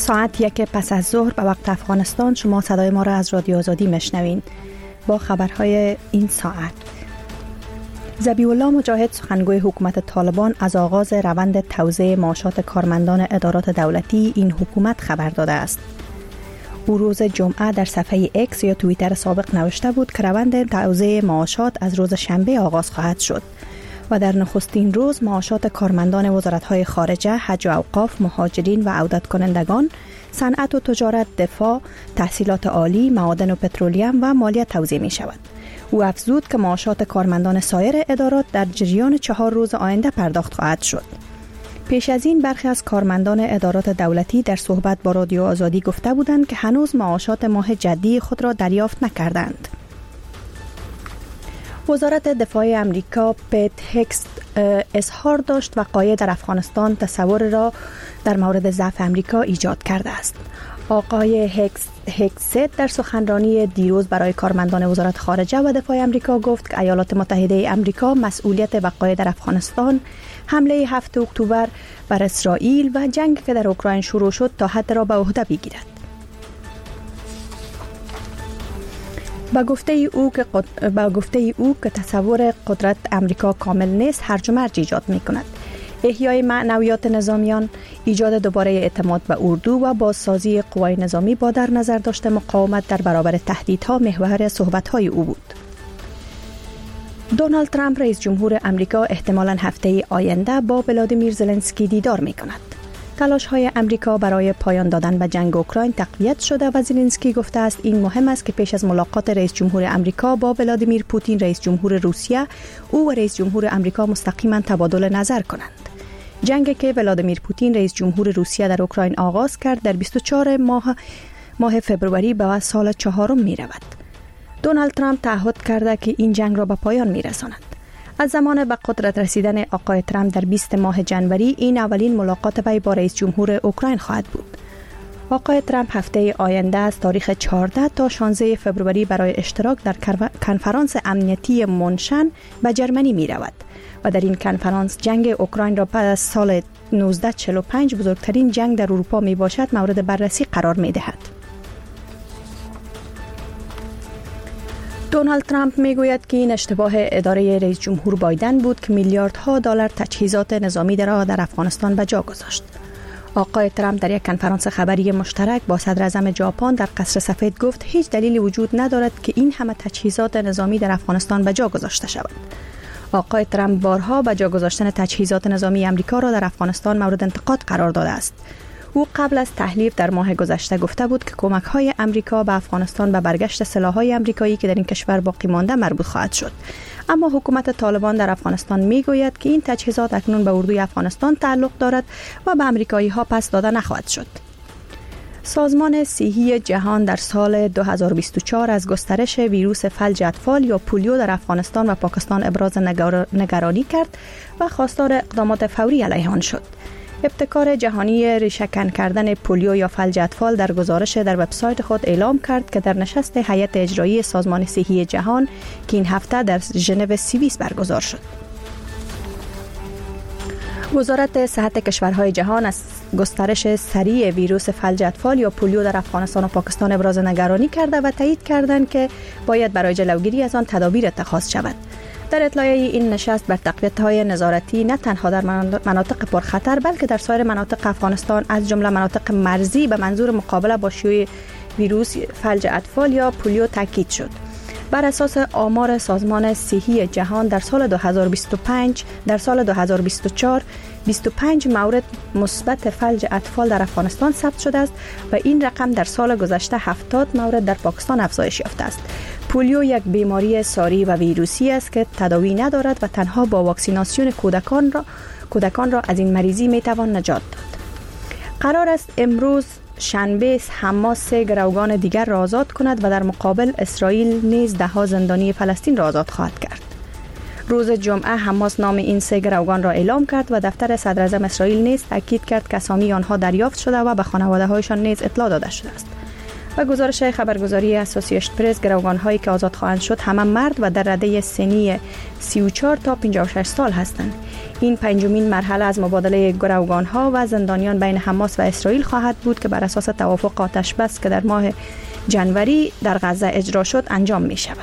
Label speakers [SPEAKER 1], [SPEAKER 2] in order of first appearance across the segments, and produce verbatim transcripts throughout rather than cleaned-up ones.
[SPEAKER 1] ساعت یک پس از ظهر به وقت افغانستان شما صدای ما را از رادیو آزادی میشنوین. با خبرهای این ساعت: ذبیح الله مجاهد سخنگوی حکومت طالبان از آغاز روند توزیع معاشات کارمندان ادارات دولتی این حکومت خبر داده است. او روز جمعه در صفحه اکس یا توییتر سابق نوشته بود که روند توزیع معاشات از روز شنبه آغاز خواهد شد و در نخستین روز معاشات کارمندان وزارت‌های خارجه، حج و اوقاف، مهاجرین و عودت کنندگان، صنعت و تجارت، دفاع، تحصیلات عالی، معادن و پترولیم و مالیه توزیع می شود. او افزود که معاشات کارمندان سایر ادارات در جریان چهار روز آینده پرداخت خواهد شد. پیش از این برخی از کارمندان ادارات دولتی در صحبت با رادیو آزادی گفته بودند که هنوز معاشات ماه جدی خود را دریافت نکردند. وزارت دفاع امریکا پیت هگست اظهار داشت وقایع در افغانستان تصور را در مورد ضعف امریکا ایجاد کرده است. آقای هگست در سخنرانی دیروز برای کارمندان وزارت خارجه و دفاع امریکا گفت که ایالات متحده امریکا مسئولیت وقایع در افغانستان، حمله هفتم اکتبر بر اسرائیل و جنگ که در اوکراین شروع شد تا حد را به عهده بگیرد. با گفته او که قد... با گفته او که تصور قدرت امریکا کامل نیست، هرج و مرج ایجاد می‌کند. احیای معنویات نظامیان، ایجاد دوباره اعتماد به اردو و بازسازی قوای نظامی با در نظر داشته مقاومت در برابر تهدیدها محور صحبت‌های او بود. دونالد ترامپ رئیس جمهور امریکا احتمالاً هفته آینده با ولادیمیر زلنسکی دیدار می‌کند. تلاش‌های امریکا برای پایان دادن به جنگ اوکراین تقویت شده و زلنسکی گفته است این مهم است که پیش از ملاقات رئیس جمهور امریکا با ولادیمیر پوتین رئیس جمهور روسیه، او و رئیس جمهور امریکا مستقیما تبادل نظر کنند. جنگی که ولادیمیر پوتین رئیس جمهور روسیه در اوکراین آغاز کرد در بیست و چهارم ماه ماه فوریه به سال چهارم می رود. دونالد ترامپ تعهد کرده که این جنگ را به پایان می رساند. از زمان به قدرت رسیدن آقای ترامپ در بیست ماه جنوری این اولین ملاقات وی با رئیس جمهور اوکراین خواهد بود. آقای ترامپ هفته آینده از تاریخ چهارده تا شانزده فوریه برای اشتراک در کنفرانس امنیتی مونشن به جرمنی می رود و در این کنفرانس جنگ اوکراین را بعد از سال نوزده چهل و پنج بزرگترین جنگ در اروپا می باشد مورد بررسی قرار می دهد. دونالد ترامپ میگوید که این اشتباه اداره رئیس جمهور بایدن بود که میلیاردها دلار تجهیزات نظامی را در افغانستان به جا گذاشت. آقای ترامپ در یک کنفرانس خبری مشترک با صدر اعظم ژاپن در قصر سفید گفت هیچ دلیلی وجود ندارد که این همه تجهیزات نظامی در افغانستان به جا گذاشته شود. آقای ترامپ بارها به جا گذاشتن تجهیزات نظامی آمریکا را در افغانستان مورد انتقاد قرار داده است. او قبل از تحلیف در ماه گذشته گفته بود که کمک‌های آمریکا به افغانستان به برگشت سلاح‌های آمریکایی که در این کشور باقی مانده مربوط خواهد شد. اما حکومت طالبان در افغانستان میگوید که این تجهیزات اکنون به اردوی افغانستان تعلق دارد و به آمریکایی‌ها پس داده نخواهد شد. سازمان صحی جهان در سال دو هزار و بیست و چهار از گسترش ویروس فلج اطفال یا پولیو در افغانستان و پاکستان ابراز نگرانی کرد و خواستار اقدامات فوری علیه آن شد. ابتکار جهانی ریشه‌کن کردن پولیو یا فلج اطفال در گزارش در وبسایت خود اعلام کرد که در نشست هیئت اجرایی سازمان صحی جهان که این هفته در ژنو سوئیس برگزار شد. وزارت صحت کشورهای جهان از گسترش سریع ویروس فلج اطفال یا پولیو در افغانستان و پاکستان ابراز نگرانی کرده و تایید کردند که باید برای جلوگیری از آن تدابیر اتخاذ شود. در اطلاعیه این نشست بر تقویت‌های نظارتی نه تنها در مناطق پرخطر بلکه در سایر مناطق افغانستان از جمله مناطق مرزی به منظور مقابله با شیوع ویروس فلج اطفال یا پولیو تاکید شد. بر اساس آمار سازمان صحی جهان در سال دو هزار و بیست و پنج در سال دو هزار و بیست و چهار بیست و پنج مورد مثبت فلج اطفال در افغانستان ثبت شده است و این رقم در سال گذشته هفتاد مورد در پاکستان افزایش یافته است. پولیو یک بیماری ساری و ویروسی است که تداوی ندارد و تنها با واکسیناسیون کودکان را کودکان را از این مریضی میتوان نجات داد. قرار است امروز شنبه حماس سه گروگان دیگر را آزاد کند و در مقابل اسرائیل نیز ده ها زندانی فلسطین را آزاد خواهد کرد. روز جمعه حماس نام این سه گروگان را اعلام کرد و دفتر صدر اعظم اسرائیل نیز تاکید کرد که اسامی آنها دریافت شده و به خانواده‌هایشان نیز اطلاع داده شده است. و گزارش خبرگزاری اسوسییشن پرس گروگان‌هایی که آزاد خواهند شد همه مرد و در رده سنی سی و چهار تا پنجاه و شش سال هستند. این پنجمین مرحله از مبادله گروگان‌ها و زندانیان بین حماس و اسرائیل خواهد بود که بر اساس توافق آتش بس که در ماه جنوری در غزه اجرا شد انجام می شود.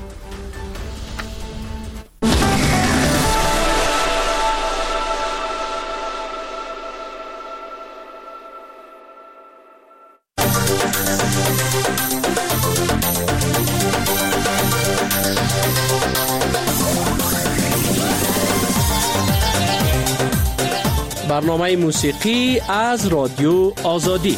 [SPEAKER 2] برنامه موسیقی از رادیو آزادی.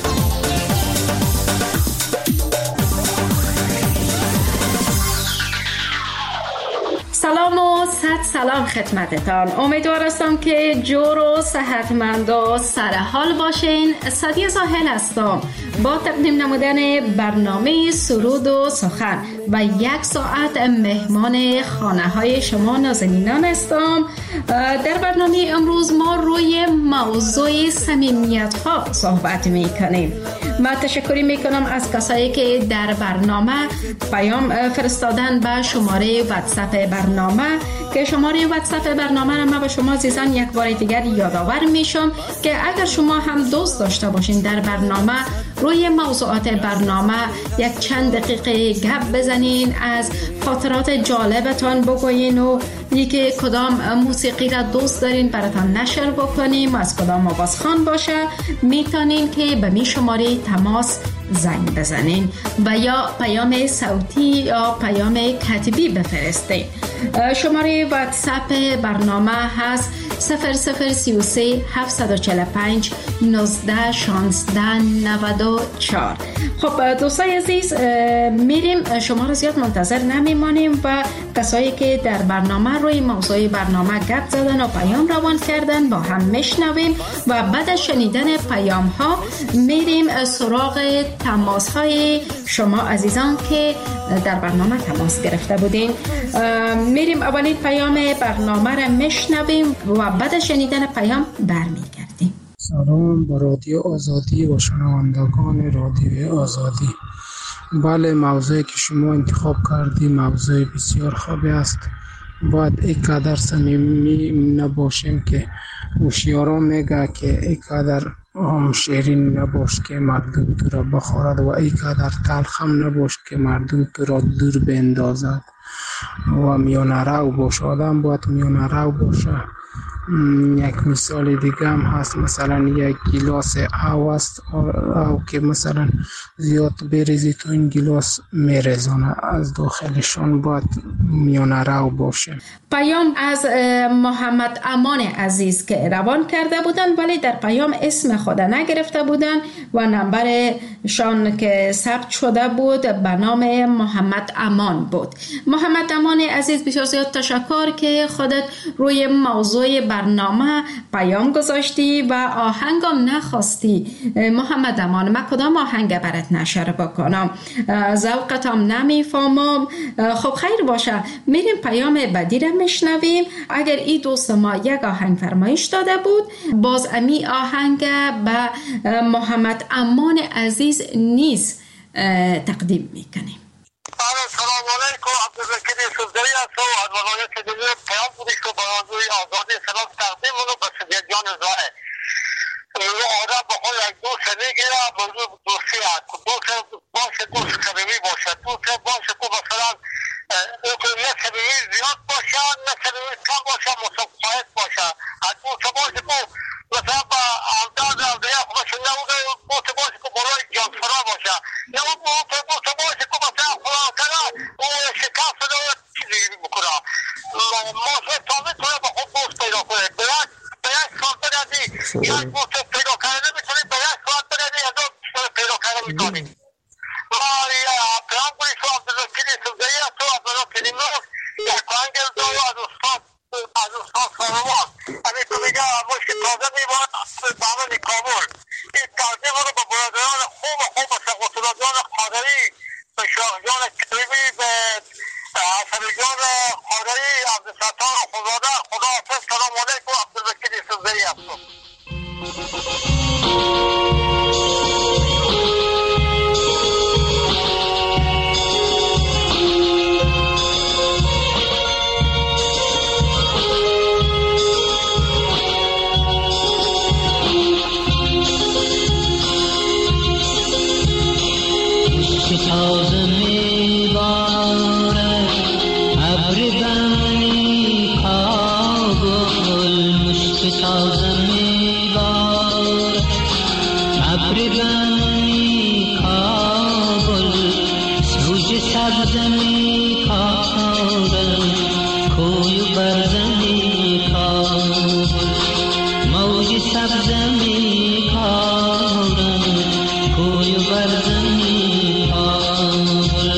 [SPEAKER 3] سلام و صد سلام خدمتتان. امیدوار هستم که جور و صحتمند و سر حال باشین. سعدیه زاهل هستم با تقدیم نمودن برنامه سرود و سخن و یک ساعت مهمان خانه های شما نازنینان هستم. در برنامه امروز ما روی موضوع صمیمیت ها صحبت می کنیم. من تشکری می کنم از کسایی که در برنامه پیام فرستادن به شماره واتساپ برنامه که شماره واتساپ برنامه را من به شما عزیزان یک بار دیگر یادآور میشم که اگر شما هم دوست داشته باشین در برنامه روی موضوعات برنامه یک چند دقیقه گپ بزنین، از خاطرات جالبتان بگوین و یکی کدام موسیقی را دوست دارین براتان نشر بکنیم، از کدام آوازخوان باشه، میتونین که به می شماره تماس زنگ بزنین و یا پیام صوتی یا پیام کتبی بفرستین. شماره واتساپ برنامه هست صفر صفر سی و سه هفتصد و چهل و پنج نوزده شانزده نود و چهار. خب دوستای عزیز، میریم، شما رو زیاد منتظر نمیمانیم و کسایی که در برنامه روی موضوع برنامه گپ زدن و پیام روان کردن با هم میشنویم و بعد از شنیدن پیام ها میریم سراغ تماس های شما عزیزان که در برنامه تماس گرفته بودین. میریم اولین پیام برنامه را میشنویم و بعد از شنیدن پیام برمیگردیم.
[SPEAKER 4] سلام با رادیو آزادی و شنوندگان رادیو آزادی. بله، موضوعی که شما انتخاب کردی موضوع بسیار خوبی است. باید اینقدر صمیمی نباشیم که هوشیاران میگه که اینقدر هم شیرین نباش که مردم تو را بخورد و اینقدر تلخ هم نباش که مردم تو را دور بندازد و میانه رو باشه. آدم باید میانه رو باشه. یک مثال دیگه هم هست، مثلا یک گیلاس آب است او که مثلا زیاد بریزی تو این گیلاس میرزانه، از داخلشان باید میانه رو باشه.
[SPEAKER 3] پیام از محمد امان عزیز که روان کرده بودن ولی در پیام اسم خود نگرفته بودن و نمبرشان که ثبت شده بود به نام محمد امان بود. محمد امان عزیز بسیار زیاد تشکر که خودت روی موضوع برنامه پیام گذاشتی و آهنگم نخواستی. محمد امان، من کدام آهنگ برات نشر بکنم؟ ذوقتم نمیفهمم. خب خیر باشه، میریم پیام بعدی را میشنویم. اگر این دوست ما یک آهنگ فرمایش داده بود، باز امی آهنگ به محمد امان عزیز نیز تقدیم میکنیم.
[SPEAKER 5] سلام علیکم، عبدالوکیل یوسفزایی هستم از ولایت دلیر. پیام بودی که با موضوع آزادی سلام تقدیم رو به سید جان زاهد. آدم با خود یک دوست میگیره، موضوع دوستی هست. دوست باشه، دوست صمیمی باشه، دوست باشه که مثلا نه صمیمی زیاد باشه نه صمیمی کم باشه، مصفحت باشه. از دوست باشه که مثلا با امداد امدیه خوبش نبوده، دوست باشه که برای جانفرا باشه، نه دوست باشه که مثلا خدا کنه او شکست رو چیزی بکنه. موضوع تا میتونه با خود دوست پیدا کنه. به یک سال بردی یک دوست پیدا کرده میتونی، به یک ساعت بردی از اون پیدا کرده میتونی. و پیام کنی که عبدالوکیل یوسفزایی هست و از ولایت نیمروز یک آهنگ دارو از استاد از استاد ساروان. همین تو میگه مشک تازه میبارد برای کابل. این تقدیم رو به برادران خوب خوب مثل قطب جان قادری، به شاه جان کریمی، به حسن جان قادری، عبدالستار خداده. خدا حافظ. سلام علیکم، عبدالوکیل یوسفزایی هستم.
[SPEAKER 6] مشک تازه میبارد ابر بمی کابل سوج سبز میکارد کوی و برزمی کابل موج سبز میکارد کوی و برزمی کابل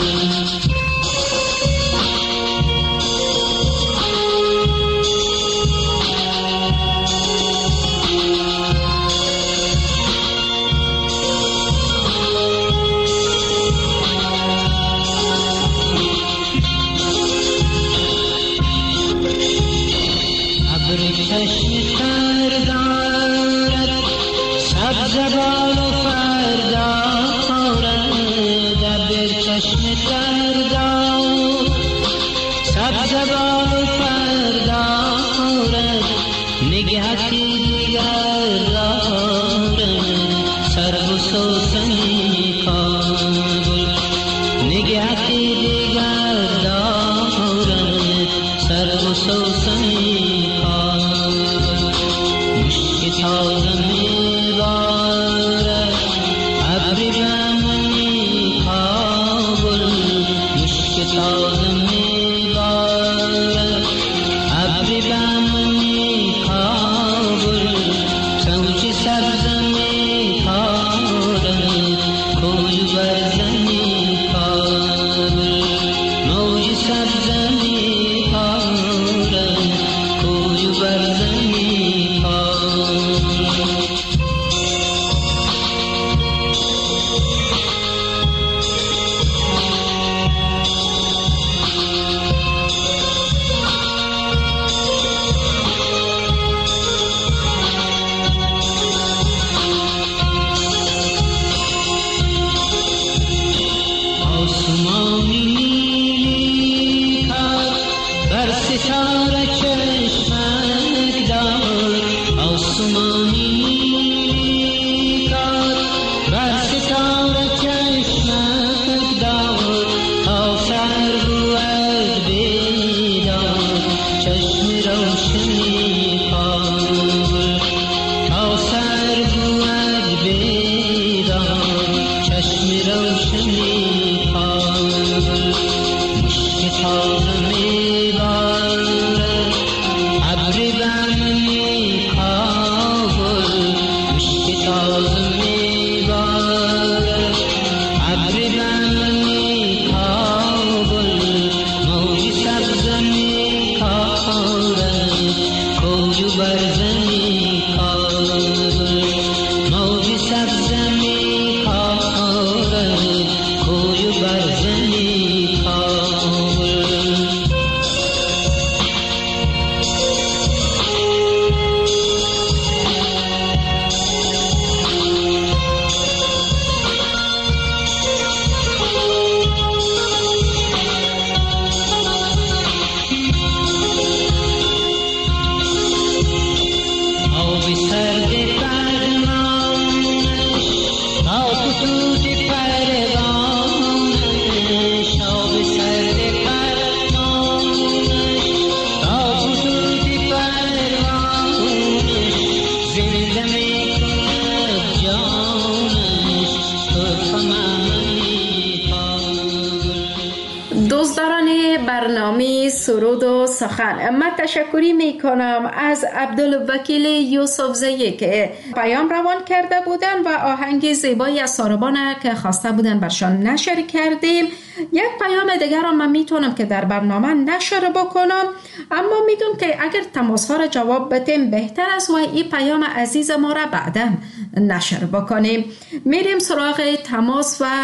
[SPEAKER 3] سرود و سخن. من تشکری می کنم از عبدالوکیل یوسف زئی که پیام روان کرده بودن و آهنگ زیبایی از ساربانه که خواسته بودن برشان نشر کردیم. یک پیام دیگر را من میتونم که در برنامه نشر بکنم، اما میدونم که اگر تماس ها را جواب بدیم بهتر است و این پیام عزیز ما را بعدا نشر بکنیم. میریم سراغ تماس و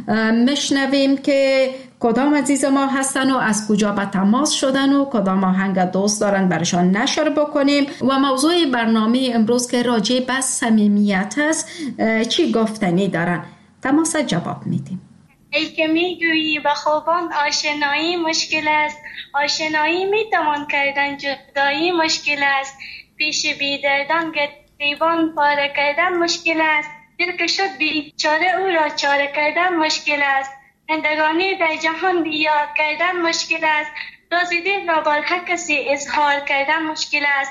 [SPEAKER 3] مشنویم که کدام عزیز ما هستن و از کجا به تماس شدن و کدام آهنگ دوست دارن برشان نشر بکنیم و موضوع برنامه امروز که راجع به صمیمیت است چی گفتنی دارن. تماس جواب میدیم.
[SPEAKER 7] ای که میگویی به خوبان آشنایی مشکل است، آشنایی میتوان کردن، جدایی مشکل است، پیش بیدردان گریبان پاره کردن مشکل است، دل که شد بیچاره او را چاره کردن مشکل است، زندگانی در جهان بیاد کردن مشکل است، راز دل را بر هر کسی اظهار کردن مشکل است،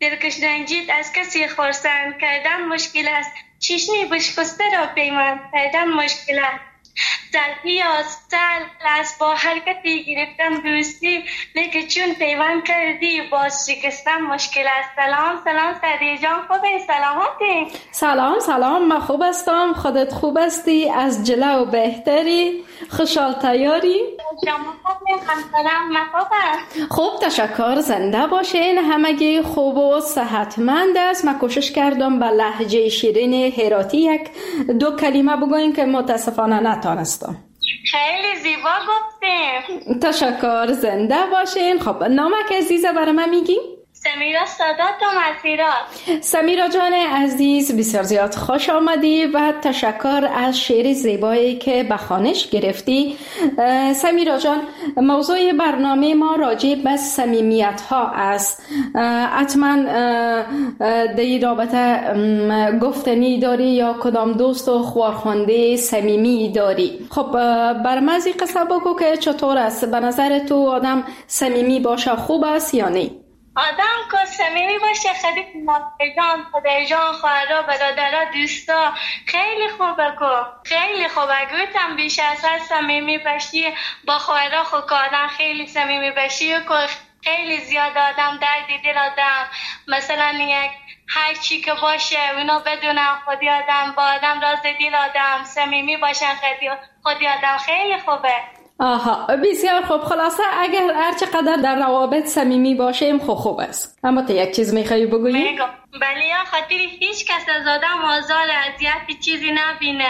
[SPEAKER 7] دلکش رنجید از کسی خرسند کردن مشکل است. چشمی بشکسته را پیمان کردن مشکل است. سلبی یا سل است با حرکتی گرفتن دوستی، لیکن چون پیوند کردی باز شکستن مشکل است. سلام سلام سعدیه جان، خوبه؟ سلامتی؟
[SPEAKER 3] سلام سلام، من خوب هستم. خودت خوب هستی؟ از جلو و بهتری؟ خوشحال تیاری؟
[SPEAKER 7] شما خوبه؟ همسرم من خوبه.
[SPEAKER 3] خوب، تشکر. زنده باشین. همگی خوب و صحتمند است. من کوشش کردم به لهجه شیرین هراتی یک دو کلمه بگویم که متاسفانه نتانستم.
[SPEAKER 7] خیلی زیبا گفتیم.
[SPEAKER 3] تشکر. زنده باشین. خب نامک عزیزه برای من میگی؟
[SPEAKER 7] سمیرا سادات و مسیرات.
[SPEAKER 3] سمیرا جان عزیز، بسیار زیاد خوش آمدی و تشکر از شعر زیبایی که به خوانش گرفتی. سمیرا جان، موضوع برنامه ما راجع به صمیمیت ها است. حتما در این رابطه گفتنی داری یا کدام دوست و خوارخوانده صمیمی داری؟ خب بر من از این قصه بگو که چطور است؟ به نظر تو آدم صمیمی باشه خوب است یا نه؟
[SPEAKER 7] آدم که صمیمی باشه خیلی مادرجان، پدرجان، خواهرها، برادرها، دوستا خیلی خوبه که خیلی خوبه. گویتم بیش از هر صمیمی باشی با خواهرها خود که آدم خیلی صمیمی باشی که خیلی زیاد آدم درد دل آدم مثلا یک هر چی که باشه اونا بدونم خودی آدم با آدم راز دل آدم صمیمی باشن خودی خودی آدم خیلی خوبه.
[SPEAKER 3] آها، بسیار خوب. خلاصه اگر هر چقدر در روابط صمیمی باشیم خوب خوب است. اما تو یک چیز میخوای بگویی؟
[SPEAKER 7] میگم بله، یا خاطر هیچ کس از آدم آزار اذیت چیزی نبینه.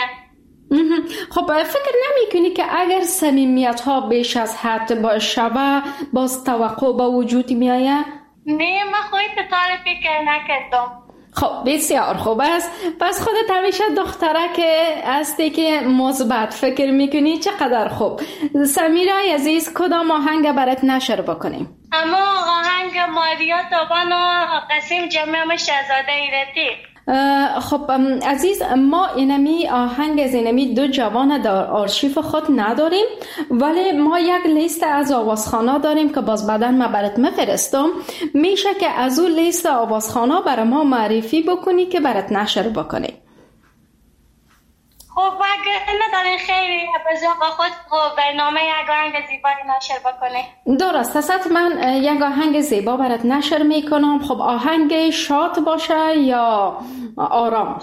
[SPEAKER 3] خب فکر نمی کنی که اگر صمیمیت ها بیش از حد باشه باز توقع به وجود می آید؟
[SPEAKER 7] نه، من خودت طور فکر نکردم.
[SPEAKER 3] خب بسیار خوب است. پس خودت همیشه دختره که هستی که مثبت فکر میکنی، چقدر خوب. سمیرای عزیز، کدام آهنگ برات نشر بکنیم؟
[SPEAKER 7] اما آهنگ ماریا تابان و قسیم جمعه شهزاده ایرتی.
[SPEAKER 3] خب عزیز، ما اینمی آهنگ از اینمی دو جوان در آرشیف خود نداریم، ولی ما یک لیست از آوازخوانا داریم که باز بعداً ما برات میفرستم. میشه که از اون لیست آوازخوانا برای ما معرفی بکنی که برات نشر بکنی.
[SPEAKER 7] خب اگر ندارین خیلی بزرگ خود خب برنامه یک آهنگ زیبایی نشر بکنه.
[SPEAKER 3] درست است. من یک آهنگ زیبا برات نشر میکنم. خب آهنگ شاد باشه یا آرام؟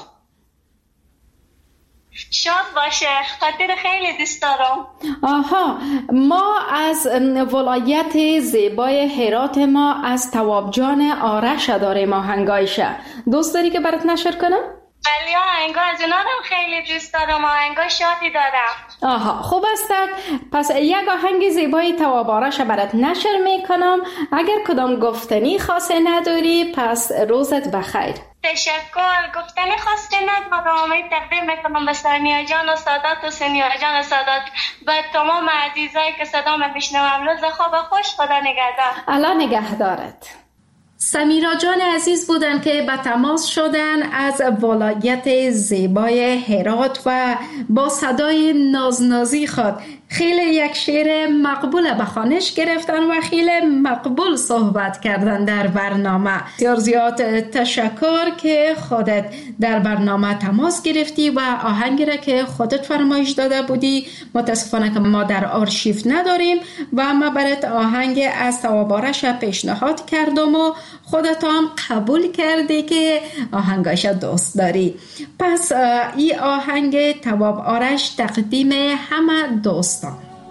[SPEAKER 7] شاد باشه، خاطر خیلی دوست دارم.
[SPEAKER 3] آها، ما از ولایت زیبای هرات ما از تواب جان آرش داریم آهنگایشه. دوست داری که برات نشر کنم؟
[SPEAKER 7] بله، آهنگا از اونا رو خیلی دوست دارم. آهنگا شادی دارم.
[SPEAKER 3] آها، خوب است. پس یک آهنگ زیبای تواب آرش برات نشر میکنم. اگر کدام گفتنی خاصی نداری پس روزت بخیر.
[SPEAKER 7] تشکر. گفتنی خاصی ندارم. تقدیم میکنم به سانیا جان و سادات و سانیا جان و سادات و تمام عزیزایی که صدام میشنوم. روز خوب خوش. خدا نگهدار.
[SPEAKER 3] الله نگهدارت. سمیرا جان عزیز بودن که به تماس شدن از ولایت زیبای هرات و با صدای نازنازی خود خیلی یک شعر مقبول به خوانش گرفتن و خیلی مقبول صحبت کردن در برنامه. بسیار زیاد تشکر که خودت در برنامه تماس گرفتی و آهنگی را که خودت فرمایش داده بودی متاسفانه که ما در آرشیف نداریم و ما برات آهنگ از تواب آرش پیشنهاد کردم و خودت هم قبول کردی که آهنگاش دوست داری. پس این آهنگ تواب آرش تقدیم همه دوستان.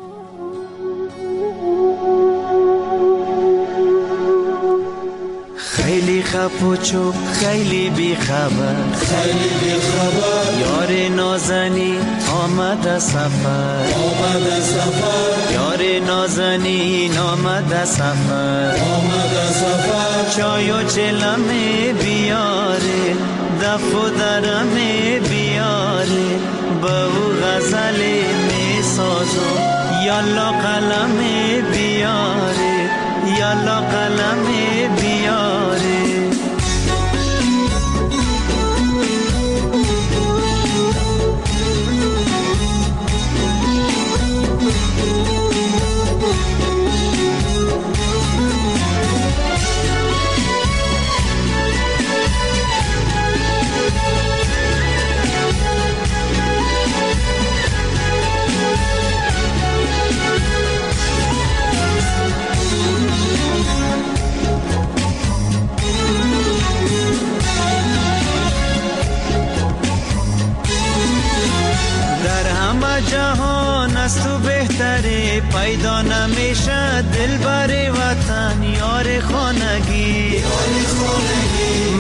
[SPEAKER 8] خیلی خفوچو خیلی بی خبر
[SPEAKER 9] خیلی بی خبر
[SPEAKER 8] یار نازنی آمد سفر
[SPEAKER 9] آمد سفر
[SPEAKER 8] یار نازنین آمد سفر
[SPEAKER 9] آمد سفر
[SPEAKER 8] چای و چلمه بیاره دف و درمه بیاره با او غزل می سازم یالا قلم بیاره یالا قلم بیاره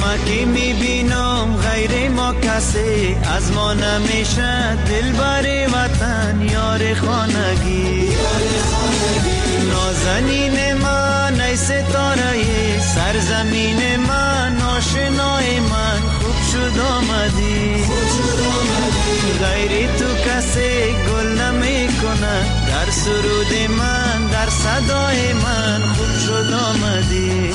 [SPEAKER 8] که میبینم غیر ما کسی از ما نمیشه، دل بر وطن یار خانگی. نازنین من ای ستاره سرزمین من، آشنای من خوب شد آمدی. غیر تو کسی گل نمی کنه، در سرود من در صدای من خوب شد آمدی.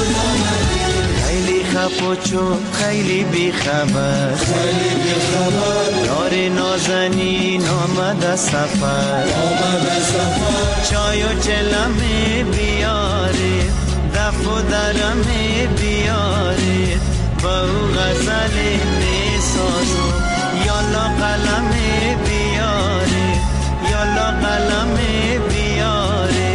[SPEAKER 8] خیلی خفا چو خیلی بی خبر،
[SPEAKER 9] خیلی بی خبر
[SPEAKER 8] یار نازنین آمد سفر.
[SPEAKER 9] آمد سفر
[SPEAKER 8] چای و چلمه بیاره، دف و درمه بیاره، با او غزل می سازم. یالا قلمه بیاره، یالا قلمه بیاره.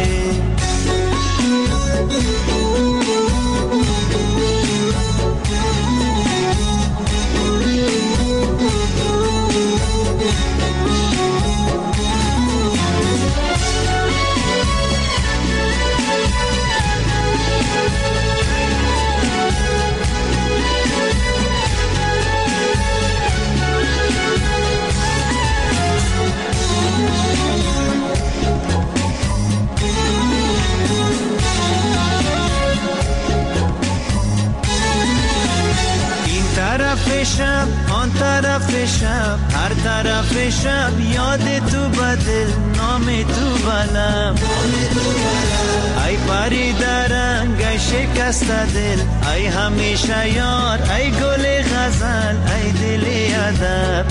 [SPEAKER 8] شب آن طرف شب، هر طرف شب یاد تو بدل، نام تو بلم. ای پری درنگ ای شکست دل، ای همیشه یار ای گل غزل، ای دل ادب.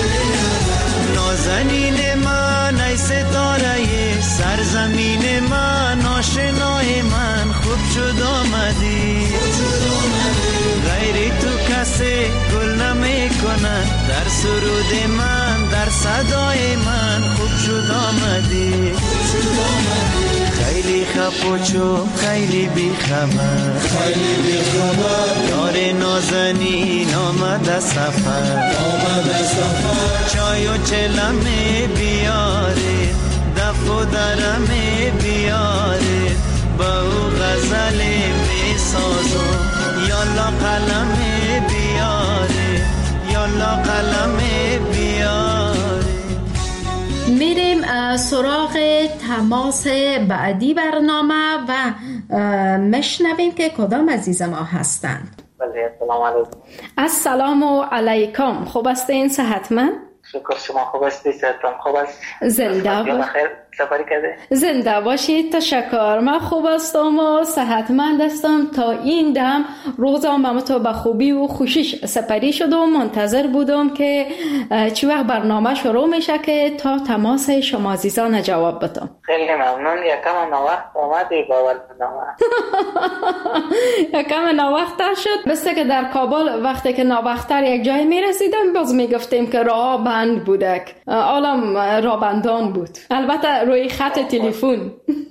[SPEAKER 8] نازنین من ای ستاره سرزمین من، آشنای من خوب شد آمدی. غیر تو کسی گل نمی کنه، در سرود من در صدای من خوب شد آمدی. خیلی خفا چو خیلی بی خبر،
[SPEAKER 9] خیلی بی خبر
[SPEAKER 8] یار نازنین آمد سفر.
[SPEAKER 9] آمد سفر
[SPEAKER 8] چای و چلمه بیاره، دف و درمه بیاره، با او غزل می سازم. یالا قلمه بیاره، یالا قلمه بیاره.
[SPEAKER 3] میریم سراغ تماس بعدی برنامه و مشنویم که کدام عزیز ما هستند.
[SPEAKER 10] بله، السلام علیکم.
[SPEAKER 3] السلام علیکم. خوب هستین؟ صحتمند؟
[SPEAKER 10] شکر، شما خوب هستی؟ صحتتان خوب است؟
[SPEAKER 3] زنده
[SPEAKER 10] بخیر. سفری کرده؟
[SPEAKER 3] زنده باشید. تشکر. من خوب هستم و صحتمند هستم. تا این دم روزم با تو به خوبی و خوشیش سپری شدم. منتظر بودم که چی وقت برنامه شروع میشه که تا تماس شما عزیزان جواب بدم.
[SPEAKER 10] خیلی ممنون. یکم نوقت آمدی با برنامه.
[SPEAKER 3] یکم نوقتر شد. مثل که در کابل وقتی که نوقتر یک جای میرسیدم باز میگفتیم که راه بند بودک. عالم راه بندان بود. البته روی خط تلفن.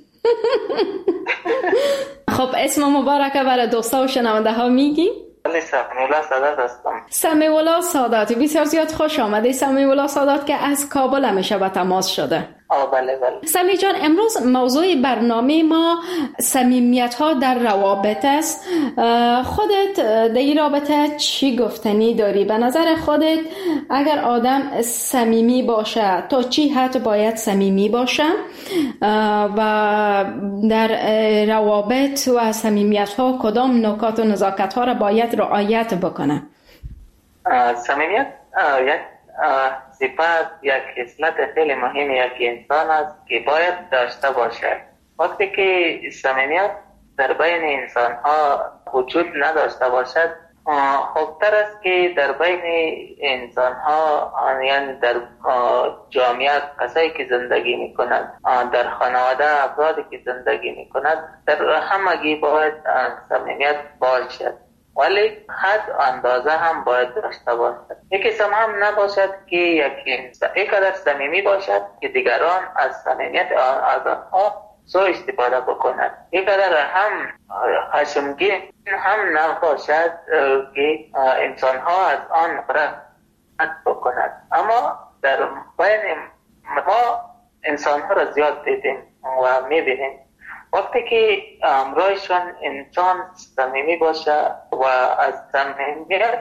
[SPEAKER 3] خب اسم مبارک برای دوستا و شنونده ها میگی؟
[SPEAKER 10] بله، سمیولا سادات هستم.
[SPEAKER 3] سمیولا سادات، بسیار زیاد خوش آمده. سمیولا سادات که از کابل همیشه به تماس شده.
[SPEAKER 10] آه بله بله.
[SPEAKER 3] سمی جان، امروز موضوع برنامه ما صمیمیت ها در روابط است. خودت در این رابطه چی گفتنی داری؟ به نظر خودت اگر آدم صمیمی باشه تا چی حد باید صمیمی باشه و در روابط و صمیمیت ها کدام نکات و نزاکت ها را باید رعایت بکنه؟
[SPEAKER 10] صمیمیت یک صفت، یک خصلت خیلی مهم یک انسان است که باید داشته باشد. وقتی که صمیمیت در بین انسان ها وجود نداشته باشد، خوبتر است که در بین انسان ها، یعنی در جامعه کسایی که زندگی می کند، در خانواده افرادی که زندگی می کند، در همگی باید صمیمیت باشد. ولی حد اندازه هم باید داشته باشد. یک قسم هم نباشد که یک انسان اینقدر صمیمی باشد که دیگران از صمیمیت از آنها سوء استفاده بکنند. اینقدر هم خشمگین هم نباشد که انسان ها از آن نفرت بکنند. اما در بین ما انسان ها را زیاد دیدیم و میبینیم وقتی که امرایشان انسان صمیمی باشه و از صمیمیت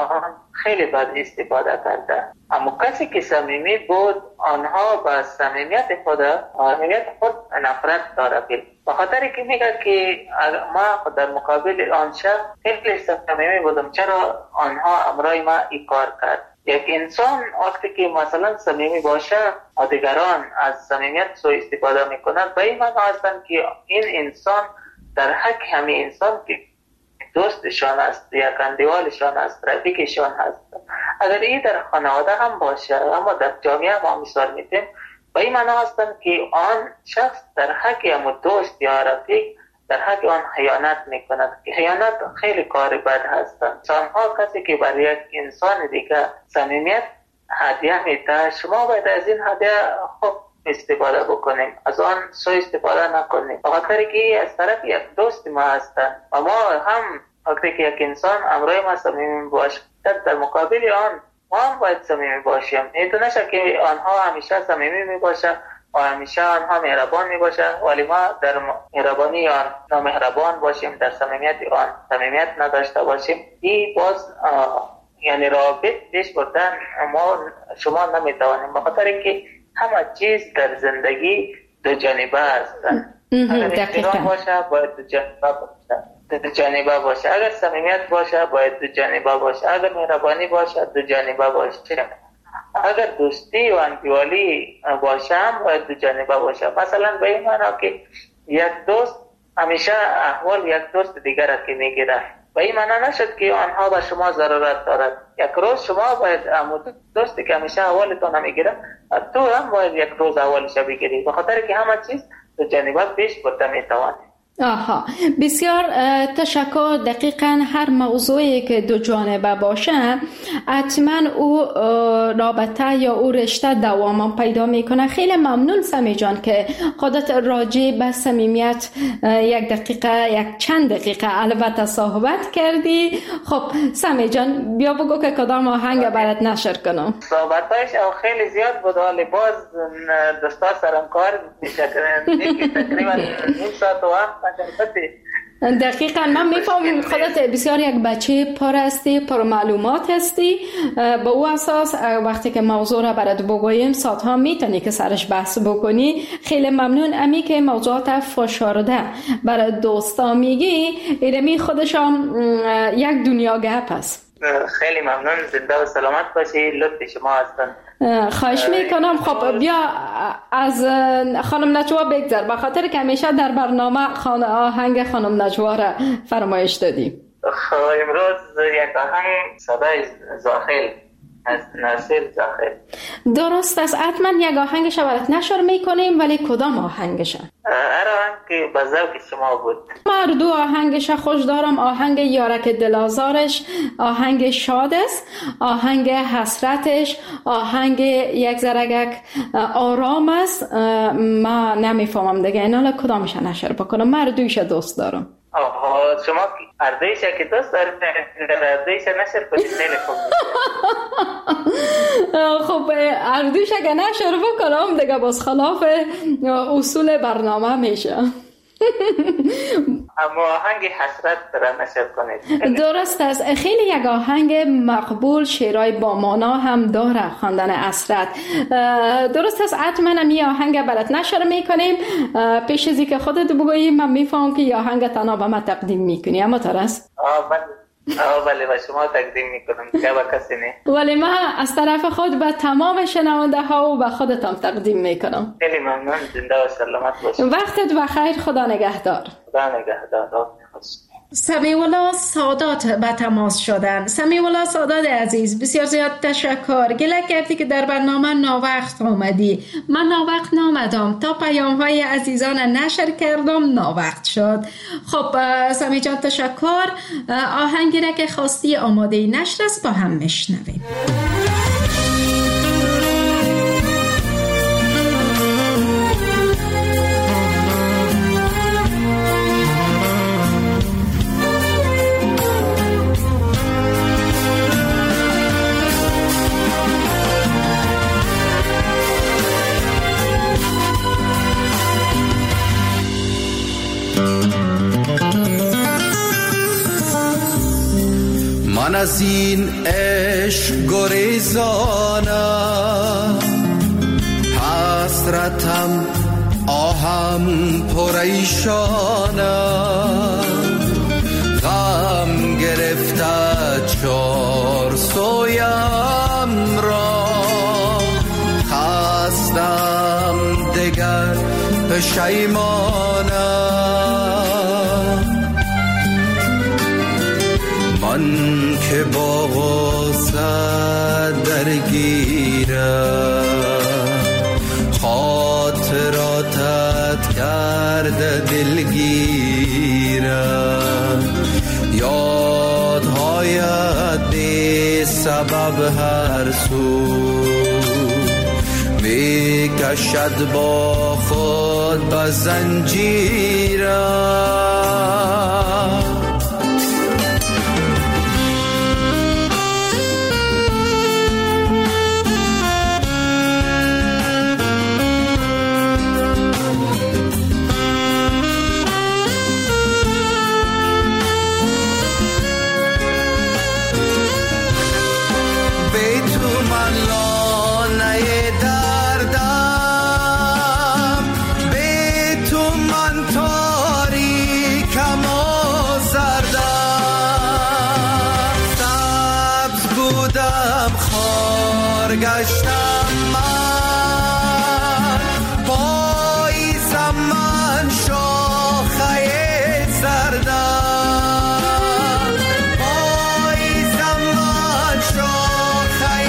[SPEAKER 10] خیلی بد استفاده کرده. اما کسی که صمیمی بود آنها با صمیمیت خود صمیمیت خود نفرت داره، به خاطر که میگه که ما در مقابل آن شخص خیلی صمیمی بودم، چرا آنها امرای ما این کار کرد. یک انسان وقتی که مثلا صمیمی باشه و دیگران از صمیمیت سوء استفاده میکنند، به این معنی هستند که این انسان در حق همین انسان که دوستشان است یا کندیوالشان است، رفیقشان هست. اگر این در خانواده هم باشه، اما در جامعه ما مثال میتیم، به این معنی هستند که آن شخص در حق هم دوست یا رفیق در حق آن خیانت میکند. که خیانت خیلی کار بد هستند. انسان‌ها کسی که برای یک انسان دیگه صمیمیت هدیه میده، شما باید از این هدیه خوب استفاده بکنیم، از آن سوء استفاده نکنیم، بخاطر که از طرف یک دوست ما هستند و ما هم وقتی که یک انسان امروی ما صمیمی باشه، در مقابل آن ما هم باید صمیمی باشیم. این نشه که آنها همیشه صمیمی می باشه و همیشه آنها مهربان می باشه ولی ما در مهربانی آن نامهربان باشیم، در صمیمیت آن صمیمیت نداشته باشیم. این باز یعنی رابط پیش بردن ما شما نمیتوانیم، بخاطر که همه چیز در زندگی دو جانبه هستند. اگر احترام باشه باید دو جانبه باشه دو جانبه باشه اگر صمیمیت باشه باید دو جانبه باشه، اگر مهربانی باشه دو جانبه باشه، اگر دوستی و انتیوالی باشه هم باید دو جانبه باشه. مثلا به این معنی که یک دوست همیشه احوال یک دوست دیگر را که میگیره، به این معنی نشد که آنها به شما ضرورت دارد. یک روز شما باید دوستی که همیشه احوالتان نمیگیره، تو هم باید یک روز احوالش بگیری، به خاطر که همه چیز دو جانبه پیش برده میتوانه.
[SPEAKER 3] آها، بسیار تشکر. دقیقاً هر موضوعی که دو جانبه باشه حتما او رابطه یا او رشته دوام پیدا میکنه. خیلی ممنون سمی جان که خودت راجع به صمیمیت یک دقیقه یک چند دقیقه البته صحبت کردی. خب سمی جان بیا بگو که کدام آهنگ برات نشر کنم.
[SPEAKER 10] صحبتایش خیلی زیاد بود ولی باز دوستا سرم کار میشه تقریبا نیم ساعت وقت.
[SPEAKER 3] دقیقاً من میفهمم خودت بسیار یک بچه پر هستی، پر معلومات هستی. با او اساس وقتی که موضوع را برات بگویم ساعتها میتونی که سرش بحث بکنی. خیلی ممنون. امی که موضوعات فشرده برای دوستا میگی ایرمی خودش هم یک دنیا گپ است.
[SPEAKER 10] خیلی ممنون. زنده و سلامت باشی. لطف شما هستن.
[SPEAKER 3] خواهش میکنم. خب بیا از خانم نجوا بگذر، به خاطر که همیشه در برنامه خانه آهنگ خانم نجوا را فرمایش دادی.
[SPEAKER 10] خب امروز یک آهنگ صدای زاخل از ناصر زاخل.
[SPEAKER 3] درست است. حتما یک آهنگش برات نشر میکنیم، ولی کدام آهنگش؟
[SPEAKER 10] هر آهنگ که به ذوق شما بود.
[SPEAKER 3] من دو آهنگش خوش دارم. آهنگ یارک دلازارش آهنگ شاد است، آهنگ حسرتش آهنگ یک ذرگک آرام است. ما نمیفهمم دیگه اینا کدامش نشر بکنم. من دویش دوست دارم.
[SPEAKER 10] آها شما اردویش که دوست دارید اردویش نشر کنید خیلی خوب
[SPEAKER 3] خب اردویش اگه نشر بکنم دیگه باز خلاف اصول برنامه میشه.
[SPEAKER 10] اما آهنگ حسرت را نشر کنید.
[SPEAKER 3] درست است. خیلی یک آهنگ مقبول شعرهای با مانا هم داره خواندن حسرت. درست است. حتما هم یه آهنگ برات نشر میکنیم. پیش از اینکه خودت بگویی من میفهمم که یه آهنگ تنها به من تقدیم میکنی، اما ترس
[SPEAKER 10] آه من آه بله به شما تقدیم میکنم که با کسی نه،
[SPEAKER 3] ولی من از طرف خود به تمام شنونده ها و به خودتم تقدیم میکنم.
[SPEAKER 10] خیلی ممنون. زنده و سلامت باشید.
[SPEAKER 3] وقتت بخیر. خدا نگهدار.
[SPEAKER 10] خدا نگهدار.
[SPEAKER 3] سمیولا سادات به تماس شدن. سمیولا سادات عزیز بسیار زیاد تشکر. گله کردی که در برنامه ناوقت آمدی. من ناوقت نامدم، تا پیام های عزیزان نشر کردم ناوقت شد. خب سمی جان تشکر. آهنگی را که خواستی آماده نشر است با هم میشنویم.
[SPEAKER 11] من از این عشق گریزانم، حسرتم آهم پریشانم، غم گرفته چار سویم را، خستم دگر پشیمانم. من که با غصه درگیرم، خاطراتت کرده دلگیرم، یادهایت بی سبب هر سو می کشد با خود به زنجیرم. گشتم من، پاییزم من شاخه زردم، پاییزم من شاخه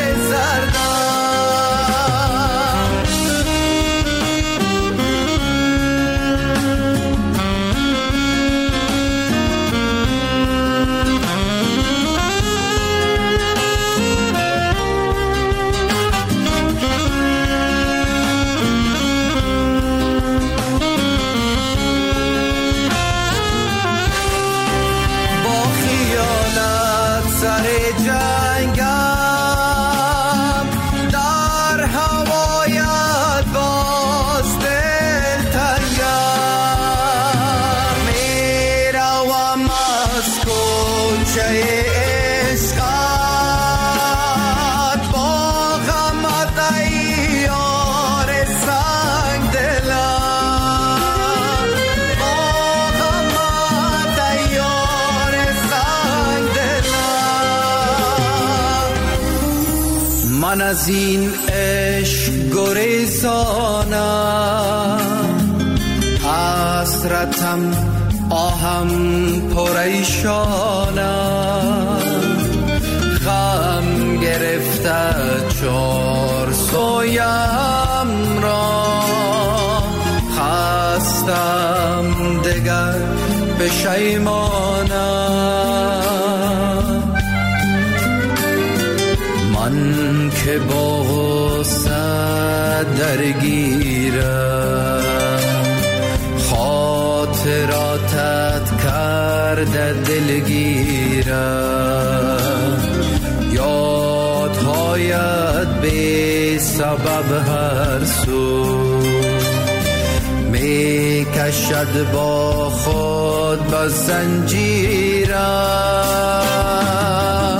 [SPEAKER 11] زردم. من از این عشق گریزانم، حسرتم آهم پریشانم، غم گرفته چار سویم را، خستم دگر پشیمانم. من که با غصه درگیرم، خاطراتت کرده دلگیرم، یادهایت بی سبب هر سو می کشد با خود به زنجیرم.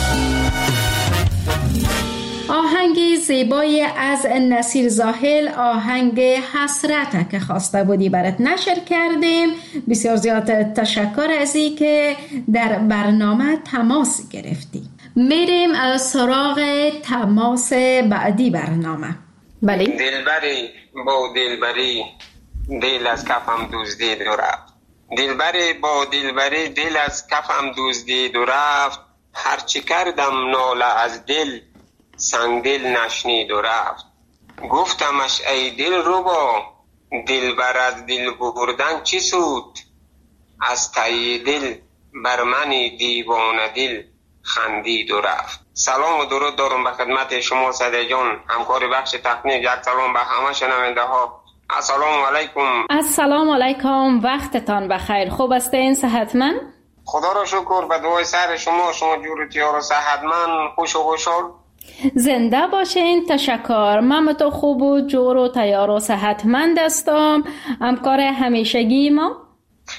[SPEAKER 3] آهنگ زیبای از نصیر زاهل، آهنگ حسرت که خواسته بودی برات نشر کردیم. بسیار زیاد تشکر از این که در برنامه تماس گرفتی. میریم سراغ تماس بعدی برنامه. بله.
[SPEAKER 12] دلبری با دلبری دل از کفم دزدید و رفت، دلبری با دلبری دل از کفم دزدید و رفت، هرچی کردم ناله از دل سنگ دل نشنید و رفت. گفتمش ای دل رو با دلبر از دل بردن چی سود، از تایی دل بر من دیوانه دل خندید و رفت. سلام و درود دارم به خدمت شما صدر جان، همکار بخش تکنیک. یک سلام به همه شنونده ها. السلام علیکم.
[SPEAKER 3] السلام علیکم، وقتتان بخیر. خوب هستین؟ صحتمند؟
[SPEAKER 12] خدا را شکر، به دعای سر شما، شما جور و تیار و صحتمند، خوش و خوشحال.
[SPEAKER 3] زنده باشین. تشکر. من تو خوب و جور و تیار و صحتمند هستم. همکار همیشگی ما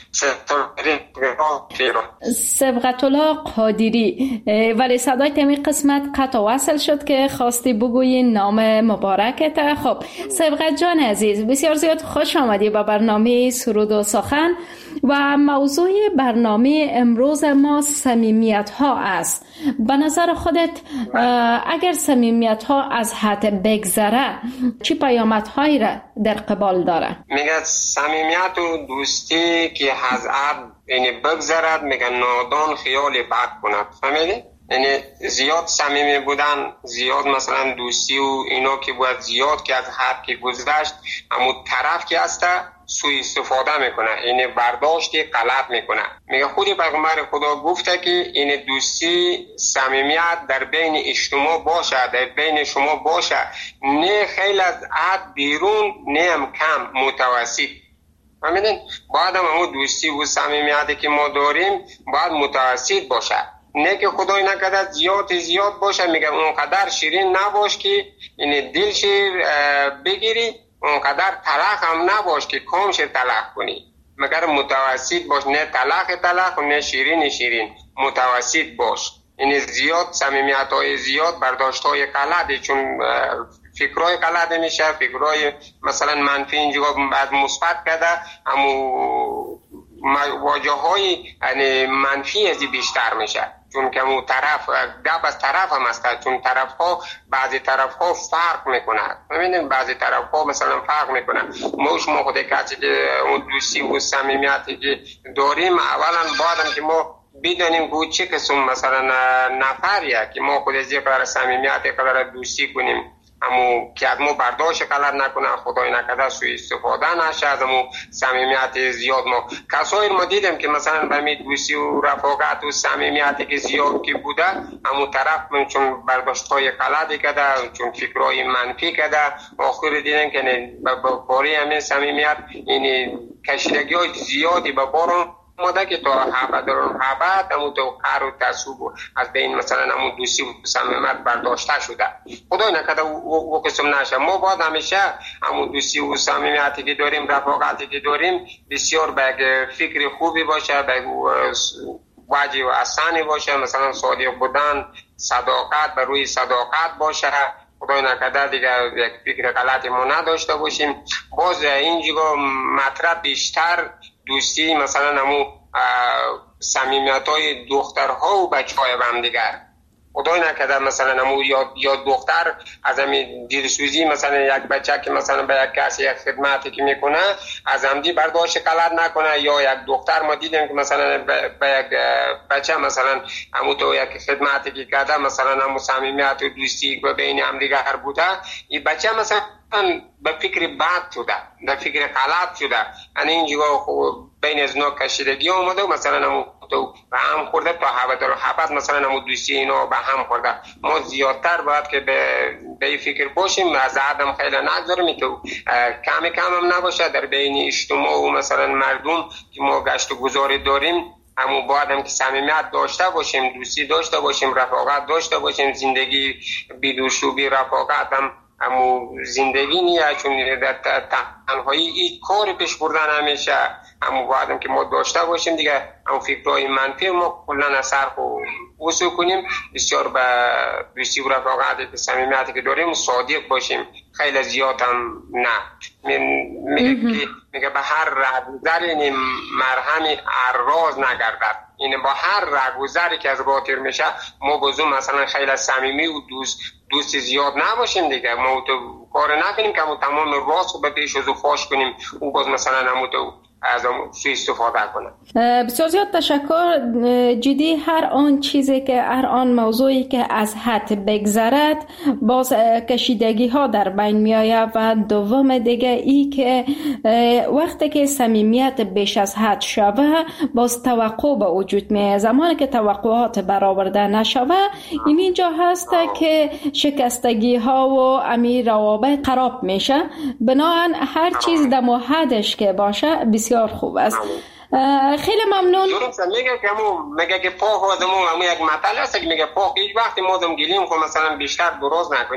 [SPEAKER 3] سبقت الله قادری، ولی صدای تمی قسمت قطع وصل شد که خواستی بگویی نام مبارکت. خب سبقت جان عزیز، بسیار زیاد خوش آمدی به برنامه سرود و سخن و موضوع برنامه امروز ما صمیمیت ها است. به نظر خودت اگر صمیمیت ها از حد بگذره چی پیامدهایی را در قبال داره؟
[SPEAKER 12] میگه صمیمیت و دوستی که از حد یعنی بگذرد، میگه نادان خیال بد کند. فهمیدی؟ یعنی زیاد صمیمی بودن، زیاد مثلا دوستی و اینا که باید زیاد که از حد که گذشت، همون طرف که هسته سوء استفاده میکنه، یعنی برداشت غلط میکنه. میگه خودی پیغمبر خدا گفته که این دوستی صمیمیت در بین اجتماع باشه، در بین شما باشه، نه خیلی از حد بیرون، نه هم کم، متوسط. فهمیدین؟ باید هم همون دوستی و صمیمیتی که ما داریم باید متوسط باشه، نه که خدای نکرده زیاد زیاد باشه. میگه اونقدر شیرین نباش که این دلش بگیری، اونقدر تلخ هم نباش که کامش تلخ کنی. مگر متوسط باش، نه تلخ تلخ و نه شیرین شیرین، متوسط باش. این زیاد صمیمیت های زیاد برداشت های غلطه، چون فکرهای غلط میشه، فکرهای مثلا منفی اینجا از مثبت کرده، همو واجه های منفی ازی بیشتر میشه، چون که اون طرف گپ از طرف هم است، چون طرف ها بعضی طرف ها فرق میکنه. ببینید بعضی طرف ها مثلا فرق میکنه. ما شما خود کسی که اون دوستی و صمیمیتی که داریم، اولا باید که ما بدانیم که چه قسم مثلا نفریه که ما خود از یک قدر صمیمیت قدر دوستی کنیم، همو که از ما برداشت غلط نکنه، خدای نکرده سوء استفاده نشه از همو صمیمیت زیاد. ما کسایی ما دیدیم که مثلا به دوستی و رفاقت و صمیمیتی که زیاد که بوده، همو طرف چون برداشت‌های غلطی کرده، چون فکرهای منفی کرده، آخر دیدیم که با باری همین صمیمیت این کشیدگی‌های زیادی به بارون ماده که تا حبت دارون حبت همون تو قر و تصوب از بین مثلا همون دوستی و صمیمیت برداشته شده. خدای نکرده او قسم نشه. ما باید همیشه همون دوستی و صمیمیتی که داریم، رفاقتی که داریم، بسیار به فکر خوبی باشه، به وجه و احسانی باشه، مثلا صادق بودن، صداقت بر روی صداقت باشه. خدای نکرده دیگه یک فکر غلطی ما نداشته باشیم. باز اینجا مطرح بیشتر دوستی مثلا همون صمیمیت های دخترها و بچه های هم دیگر. خدای نکرده مثلا همون یا, یا دختر از همین دیرسوزی مثلا یک بچه که مثلا به یک کسی یک خدمتی که میکنه از همدی برداشت غلط نکنه، یا یک دختر ما دیدیم که مثلا به یک بچه مثلا همون تو یک خدمتی که کرده مثلا همون صمیمیت و دوستی به بین هم دیگر بوده، این بچه مثلا به فکر بد شده، به فکر غلط شده، یعنی اینجا بین از نوع کشیدگی آمده و مثلا همون تو به هم خورده، تا حبت رو حبت مثلا همون دوستی اینا به هم خورده. ما زیادتر باید که به به این فکر باشیم، از عدم خیلی نگذاریم، تو کم کم هم نباشه در بین اجتماع و مثلا مردم که ما گشت و گذاری داریم، همون باید هم که صمیمیت داشته باشیم، دوستی داشته باشیم، رفاقت داشته باشیم. زندگی بدوش و بی رفاقت هم همو زندگی نیه، چون در تنهایی این کار پیش بردن همیشه همو باید هم که ما داشته باشیم دیگه. همو فکرهای منفی ما کلن از سر خود وصول کنیم، بسیار به دوستی و رفاقت صمیمیتی که داریم صادق باشیم، خیلی زیاد هم نه. میگه که میگه به هر رهگذر این مرهمی راز نگردد، این با هر رهگذری که از راه تیر میشه ما بازم مثلا خیلی صمیمی و دوست دوست زیاد نباشیم دیگه. ما تو کار نکنیم که ما تمام راست رو به پیش و فاش کنیم، اون باز مثلا همو تو از اون سوی استفاده کنه.
[SPEAKER 3] بسیار زیاد تشکر. جدی هر آن چیزی که هر آن موضوعی که از حد بگذرد باز کشیدگی ها در بین می آید و دوم دیگه ای که وقتی که صمیمیت بیش از حد شوه باز توقع به وجود می آید. زمانی که توقعات برآورده نشوه این اینجا هست که شکستگی ها و امی روابط خراب میشه. بنابراین هر چیز در حدش که باشه بسیار خوب است. خیلی ممنون.
[SPEAKER 12] درسته. میگه که همون میگه که پاک و همون همون یک مطلب است که میگه پاک هیچ وقتی ما دم گلیم که مثلا بیشتر درست نکنیم،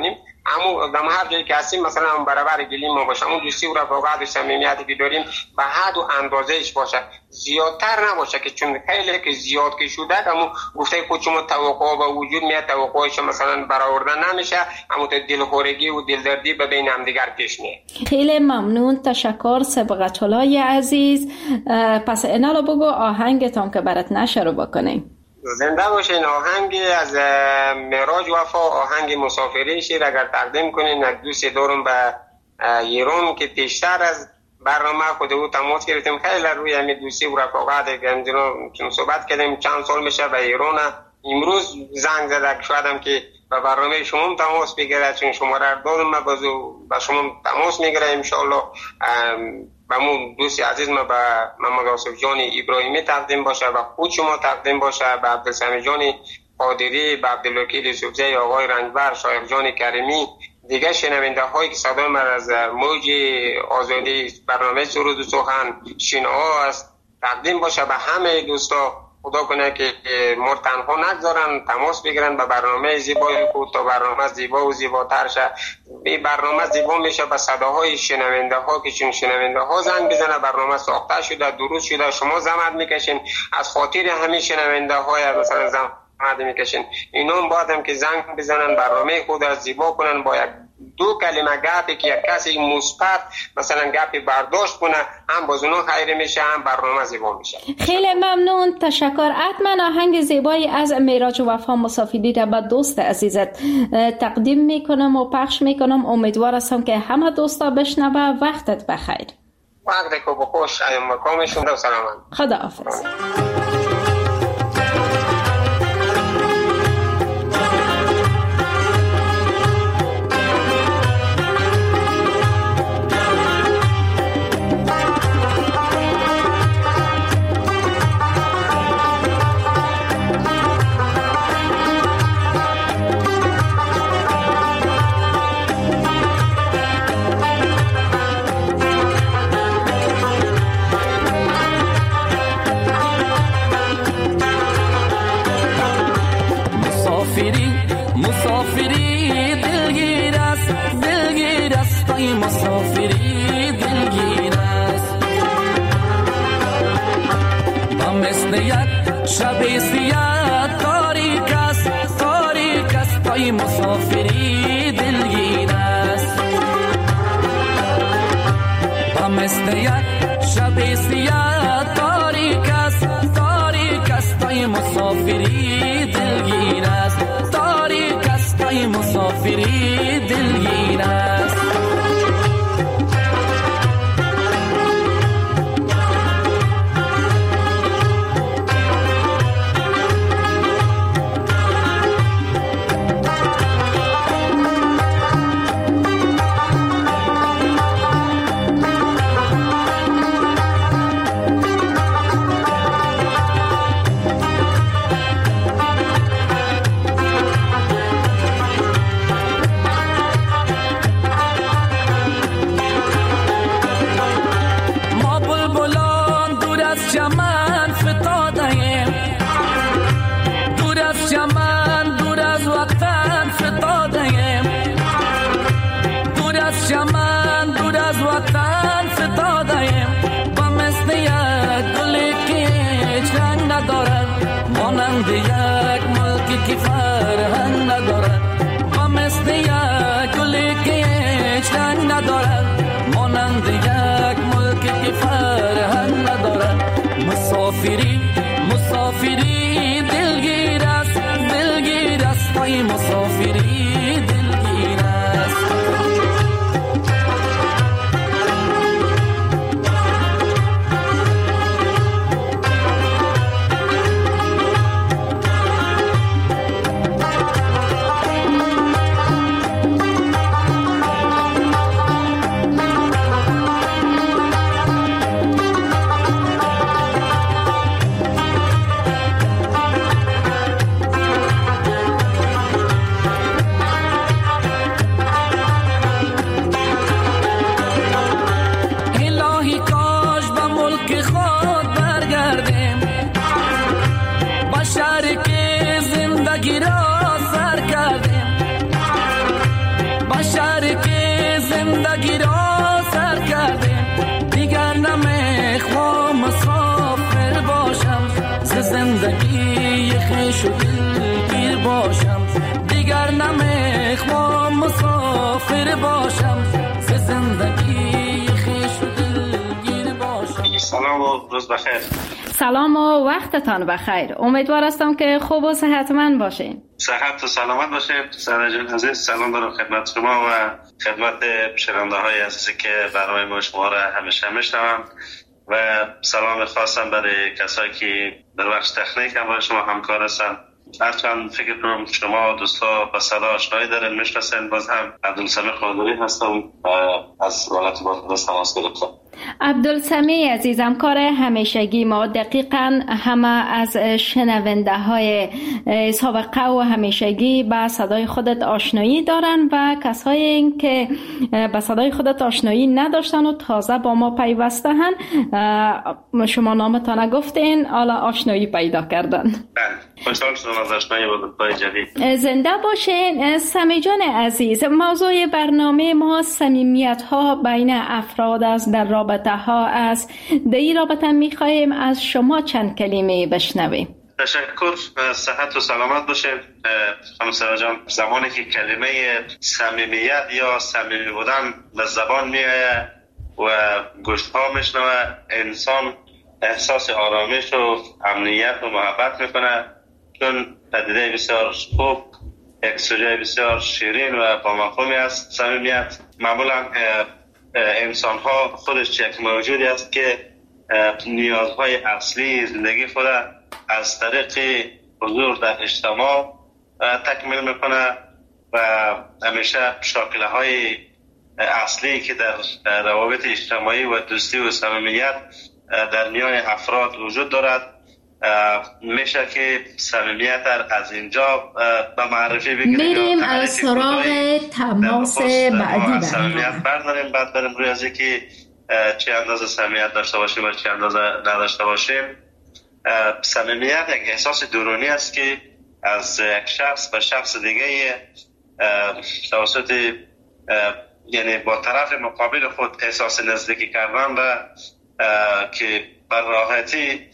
[SPEAKER 12] اما در هر جایی که هستیم مثلا برابر گلیم ما باشه، اون دوستی و رفاقت و صمیمیتی که داریم به حد و اندازه‌اش باشه، زیادتر نباشه که چون خیلی که زیاد که شده اما گفته خود شما توقع به وجود میاد، توقعش مثلا برآورده نمیشه، اما دلخورگی و دلدردی به بین هم دیگر پیش میاد.
[SPEAKER 3] خیلی ممنون، تشکر سبقت‌الله عزیز. پس اینا رو بگو آهنگتون که برات نشر رو بکنیم.
[SPEAKER 12] زنده باشین. آهنگ از معراج وفا، آهنگ مسافری شیر اگر تقدیم کنین. یک دوست دارم به ایران که پیشتر از برنامه خود او تماس گرفتیم، خیلی روی همین دوستی و رفاقت چون صحبت کردیم، چند سال میشه به ایران. امروز زنگ زده شدم که به برنامه شما تماس بگیره، چون شما را دارم، من با شما تماس میگیره انشاءالله. به مون دوستی عزیز ما به محمد آصف جان ابراهیمی تقدیم باشه، و خود شما تقدیم باشه، به عبدالسمی جان قادری، به عبدالوکیل یوسفزی، آقای رنجبر، شایخ جان کریمی، دیگه شنونده هایی که صدای من از موج آزادی برنامه سرود و سخن شنوا است تقدیم باشه به همه دوستا. خدا کنه که ما تنها نگذارن، تماس بگیرن به برنامه زیبای خود تا برنامه زیبا و زیباتر شه. این برنامه زیبا میشه به صداهای شنونده ها که چون شنونده ها زنگ بزنه، برنامه ساخته شده، درست شده، شما زحمت میکشین، از خاطر همین شنونده های مثلا زحمت میکشین. اینا باید هم که زنگ بزنن، برنامه خود از زیبا کنن، با یک دو کلمه گپی که یک کسی مثبت مثلا گپی برداشت کنه، هم باز اونو خیر میشه، هم برنامه زیبا میشه.
[SPEAKER 3] خیلی ممنون، تشکر. حتما آهنگ زیبایی از معراج وفا مسافری را به دوست عزیزت تقدیم میکنم و پخش میکنم. امیدوار هستم که همه دوستا بشنوه. وقتت بخیر.
[SPEAKER 12] وقت کو بخوش، ایام مقامشون و سلامت.
[SPEAKER 3] خداحافظ.
[SPEAKER 13] مسافری دلگیر است، دلگیر است، ای مسافری دلگیر است. با مثل یک شب سیاه تاریک است، تاریک است، ای مسافری دلگیر است. با مثل یک شب سیاه تاریک است، تاریک است، ای مسافری دلگیر است. ای مسافری دلگیر است. مسافری مسافری دلگیر است، دلگیر است، ای مسافری دلگیر است. خویش و دلگیر باشم، دیگر نمیخوام مسافر باشم، ز زندگی خویش و دلگیر باشم.
[SPEAKER 14] سلام و روز بخیر.
[SPEAKER 3] سلام و وقتتان بخیر. امیدوار هستم که خوب و صحتمند باشین.
[SPEAKER 14] صحت و سلامت باشید. سارا جان عزیز، سلام دارم خدمت شما و خدمت شنونده های عزیزی که برنامه ما شما را همیشه میشنوند و سلام خاصم برای کسایی که در بخش تکنیک هم با شما همکار هستند. هرچند فکر کنم شما دوستا با صدا آشنایی دارین، میشناسین. باز هم عبدالسمیع قادری هستم از ولایت بادغیس تماس گرفتم.
[SPEAKER 3] عبدالسمیع عزیزم، کار همیشگی ما دقیقاً همه از شنونده های سابقه و همیشگی به صدای خودت آشنایی دارن و کسایی که به صدای خودت آشنایی نداشتن و تازه با ما پیوسته هن، شما نامتان نگفتین، حالا آشنایی پیدا کردن.
[SPEAKER 14] خوشحال شدم از آشنایی با دوستای جدید.
[SPEAKER 3] زنده باشین. سمیع جان عزیز، موضوع برنامه ما صمیمیت ها بین افراد است، در رابطه ها است. در این رابطه میخواهیم از شما چند کلمه بشنویم.
[SPEAKER 14] تشکر. صحت و سلامت باشید. خانم سارا جان، زمانی که کلمه صمیمیت یا صمیمی بودن به زبان میآید و گوش ها میشنوه، انسان احساس آرامش و امنیت و محبت میکنه، چون پدیده بسیار خوب، یک سوژه بسیار شیرین و با مفهومی است. صمیمیت معمولا انسان ها خودش یک موجودی است که نیازهای اصلی زندگی خود از طریق حضور در اجتماع تکمیل میکنه و همیشه شاکله های اصلی که در روابط اجتماعی و دوستی و صمیمیت در میان افراد وجود دارد میشه که صمیمیت از اینجا به معرفی بگیریم.
[SPEAKER 3] میریم از سراغ تماس بعدی
[SPEAKER 14] صمیمیت برداریم، بعد بریم روی از که چه اندازه صمیمیت داشته باشیم و چه اندازه نداشته باشیم. صمیمیت یک احساس درونی است که از یک شخص به شخص دیگه توسط یعنی با طرف مقابل خود احساس نزدیکی کردن و که بر راحتی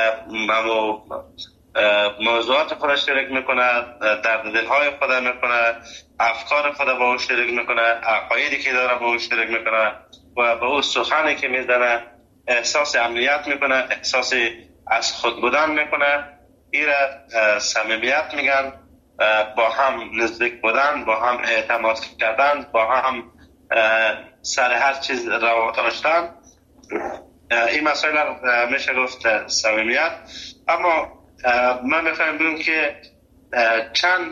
[SPEAKER 14] موضوعات خود شریک میکنه، درد دلهای خود میکنه، افکار خود با او شریک میکنه، عقایدی که داره با او شریک میکنه و با او سخنی که میزنه احساس امنیت میکنه، احساس از خود بودن میکنه. این را صمیمیت میگن. با هم نزدیک بودن، با هم اعتماد کردن، با هم سر هر چیز روا داشتن، این مسائل میشه گفت صمیمیت. اما من میخوایم بگم که چند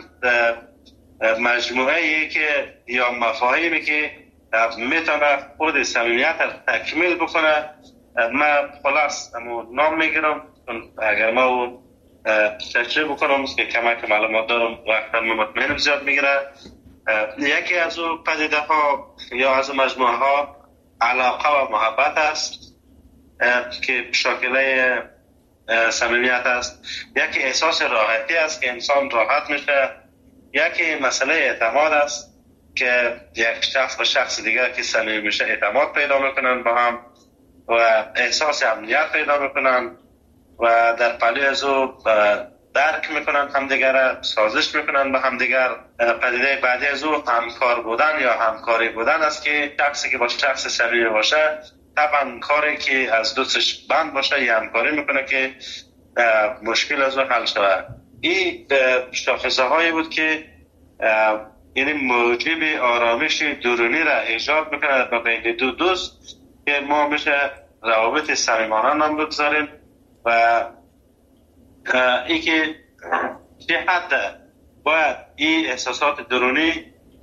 [SPEAKER 14] مجموعه که یا مفاهیمی که میتونه خود صمیمیت را تکمیل بکنه، من خلاص نام میگیرم اگر ما تشریح بکنم که کمک معلومات دارم وقتا مطمئنم زیاد میگیره. یکی از او پدیده ها یا از مجموعه ها علاقه و محبت است که شاکله صمیمیت است. یکی احساس راحتی است که انسان راحت میشه. یکی مسئله اعتماد است که یک شخص به شخص دیگر که صمیمی میشه اعتماد پیدا میکنن با هم و احساس امنیت پیدا میکنن و در پلی از او درک میکنن همدیگر، سازش میکنن با همدیگر. پدیده بعدی از او همکار بودن یا همکاری بودن است که شخصی که با شخص صمیمی باشه طبعا کاری که از دوستش بند باشه یا همکاری میکنه که مشکل از او حل شود. این شاخصه هایی بود که یعنی موجب آرامش درونی را ایجاد میکنه با بین دو دوست که ما میشه روابط صمیمانه نام بگذاریم و ای که چه حد باید این احساسات درونی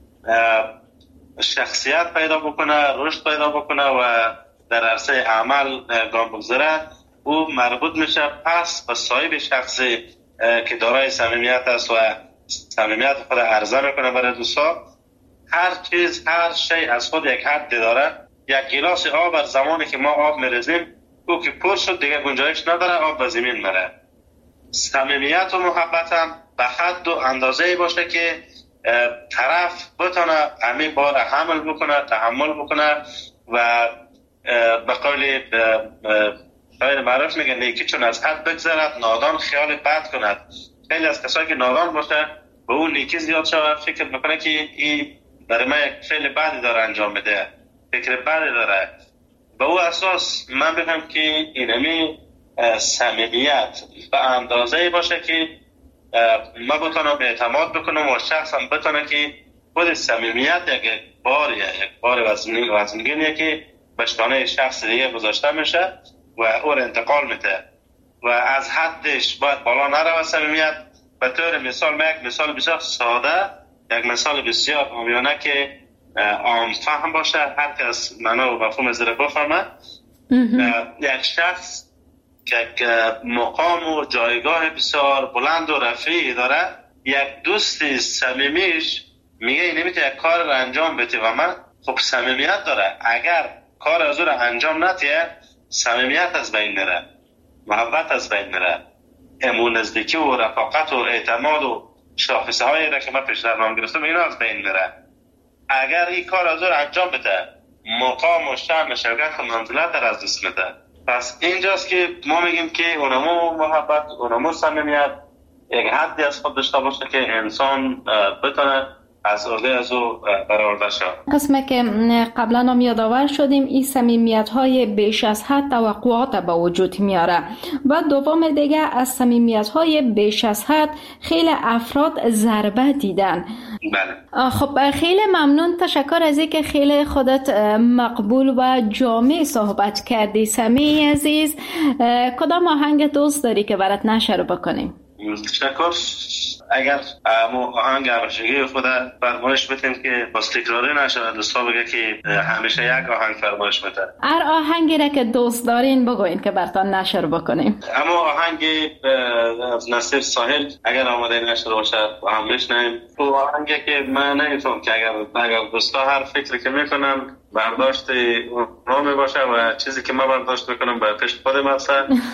[SPEAKER 14] شخصیت پیدا بکنه، رشد پیدا بکنه و در عرصه عمل گام بگذاره، او مربوط میشه پس به صاحب شخصی که دارای صمیمیت است و صمیمیت خود عرضه میکنه برای دوستا. هر چیز، هر شی از خود یک حد داره. یک گلاس آب از زمانی که ما آب میریزیم او که پر شد دیگه گنجایش نداره، آب به زمین میره. صمیمیت و محبت هم به حد و اندازه‌ای باشه که طرف بتونه همین بار حمل بکنه، تحمل بکنه و به قول شاید معروف میگن نیکی چون از حد بگذرد نادان خیال بد کند. خیلی از کسایی که نادان باشه به اون نیکی زیاد شود، فکر میکنه که این برای من یک فعل بدی داره انجام میده، فکر بدی داره. به اون اساس من بگم که اینمی صمیمیت به اندازه‌ای باشه که من بتونم اعتماد بکنم و شخصم بتونه که خود صمیمیت یک بار یک بار وزنگینیه که به شانه شخص دیگه گذاشته میشه و اون انتقال میده و از حدش باید بالا نره. صمیمیت به طور مثال، من یک مثال بسیار ساده، یک مثال بسیار عامیانه که عام فهم باشه، هر کس معنا و مفهوم زیر بفهمه. یک شخص که مقام و جایگاه بسیار بلند و رفیعی داره، یک دوست صمیمیش میگه این نمیتونه یک کار رو انجام بده و من خب صمیمیت داره، اگر کار از او رو انجام نتیه صمیمیت از بین میره، محبت از بین میره، امون نزدیکی و رفاقت و اعتماد و شاخصه هایی را که من پیش در نام گرفتم اینا از بین میره. اگر این کار از او رو انجام بده مقام و شأن و شوکت و منزلت در از دست میده. پس اینجاست که ما میگیم که اونمو محبت، اونمو صمیمیت یک حدی از خود داشته باشه که انسان بتونه از عهده از او برآورده شد.
[SPEAKER 3] قسمه که قبلا هم یادآور شدیم، این صمیمیت‌های بیش از حد توقعات به وجود میاره و دوم دیگه از صمیمیت‌های بیش از حد خیلی افراد ضربه دیدن.
[SPEAKER 14] بله.
[SPEAKER 3] خب خیلی ممنون، تشکر از اینکه خیلی خودت مقبول و جامع صحبت کردی. سمی عزیز، کدام آهنگ دوست داری که برات نشر بکنیم؟
[SPEAKER 14] تشکر. اگر ما آهنگ همیشگی خود فرمایش بتیم که باز تکراری نشود، دوستا بگه که همیشه یک آهنگ فرمایش بده.
[SPEAKER 3] هر آهنگی را که دوست دارین بگوین که براتون نشر بکنیم.
[SPEAKER 14] اما آهنگ از نصیر ساحل اگر آماده نشر باشه با هم بشنویم. تو آهنگی که من نمیتونم که اگر اگر دوستا هر فکری که میکنن برداشت اونها باشه و چیزی که من برداشت میکنم به پیش خودم هست.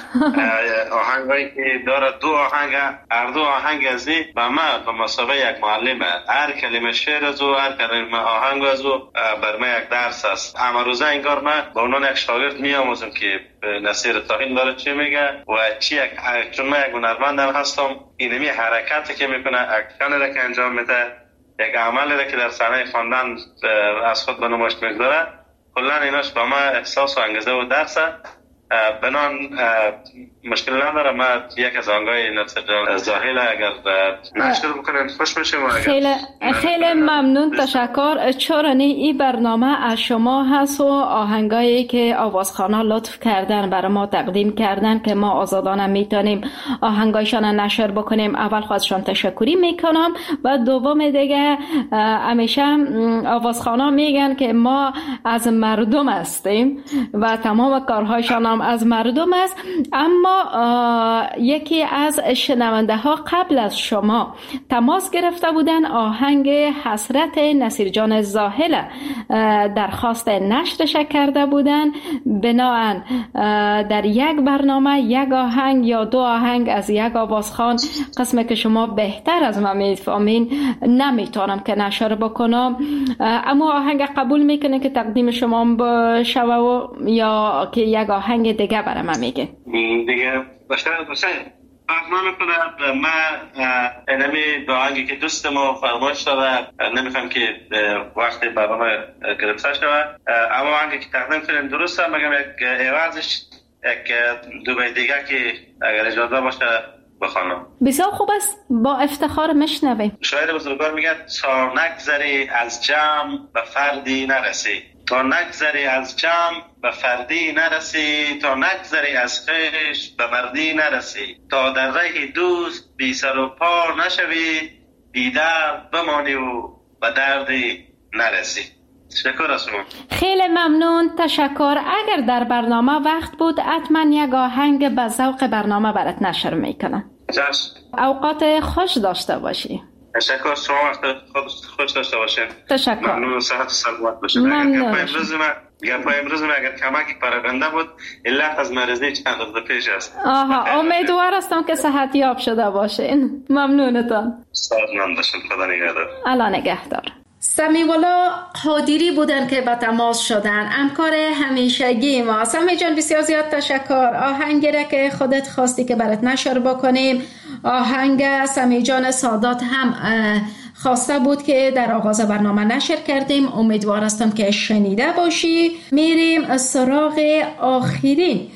[SPEAKER 14] آهنگایی که داره دو آهنگ، هر دو آهنگ از این به من به مسابقه یک معلمه. هر کلمه شعر از او، هر کلمه آهنگ از او بر من یک درس است. اما روزه انگار من با اونان یک شاگرد میاموزم که نصیر طاهین داره چی میگه و چی یک، چون من یک هنرمندم هستم، اینمی حرکتی که میکنه، اکشنی را که انجام میده، یک عملی را که در صحنه خواندن از خود به نمایش میگذاره، کلا ایناش با من احساس و انگیزه و درسه. بنان مشکل نداره. ما یک از آنگاه نصیر جان زاهل اگر نشر بکنن خوش میشیم.
[SPEAKER 3] خیلی خیلی ممنون، تشکر. چرا این برنامه از شما هست و آهنگایی که آوازخوان‌ها لطف کردن برای ما تقدیم کردن که ما آزادانه میتونیم آهنگایشان نشر بکنیم. اول خودشان تشکری میکنم و دوم دیگه همیشه آوازخوان‌ها میگن که ما از مردم هستیم و تمام کارهایشان هم از مردم است. اما یکی از شنونده ها قبل از شما تماس گرفته بودن، آهنگ حسرت نصیر جان زاهل درخواست نشرش کرده بودن. بناهن در یک برنامه یک آهنگ یا دو آهنگ از یک آوازخوان، قسمه که شما بهتر از من میفهمین، نمیتونم که نشر بکنم. اما آهنگ قبول میکنه که تقدیم شما بشوه و یا که یک آهنگ دیگه برای من میگه
[SPEAKER 14] دیگه باشه باشه فهمم میکنه. من اینمی دو آهنگی که دوست ما فرمایش داده نمیخوام که وقتی برنامه گرفته شود، اما آهنگی که تقدیم کنیم درسته، مگم یک عوضش یک دو بیت دیگه که اگر اجازه باشه بخوانم.
[SPEAKER 3] بسیار خوب است، با افتخار میشنویم.
[SPEAKER 14] شاعر بزرگوار میگه تا نگذری از جمع به فردی نرسی، تا نگذری از جمع به فردی نرسی، تا نگذری از خویش به مردی نرسی، تا در ره دوست بی سر و پا نشوی، بی درد بمانی و به دردی نرسی. تشکر از شما.
[SPEAKER 3] خیلی ممنون، تشکر. اگر در برنامه وقت بود حتما یک آهنگ به ذوق برنامه برات نشر میکنم. اوقات خوش داشته باشی.
[SPEAKER 14] تشکر. شما وقت خوش داشته باشین.
[SPEAKER 3] تشکر.
[SPEAKER 14] ممنون و صحت و سلامت باشین.
[SPEAKER 3] ممنون.
[SPEAKER 14] امروز من گپای امروز من اگر کمکی پرونده بود، علت از مرضی چند روز پیش است.
[SPEAKER 3] آها، امیدوار هستم که صحت یاب شده باشین. ممنونتان.
[SPEAKER 14] سلامت باشین. خدا نگهدار.
[SPEAKER 3] الله نگهدار. سمی‌الله قادری بودن که به تماس شدن، همکار همیشگی ما. سمی جان بسیار زیاد تشکر. آهنگی را که خودت خواستی که برات نشر بکنیم، آهنگ سمی جان سادات هم خواسته بود که در آغاز برنامه نشر کردیم. امیدوار هستم که شنیده باشی. میریم سراغ آخرین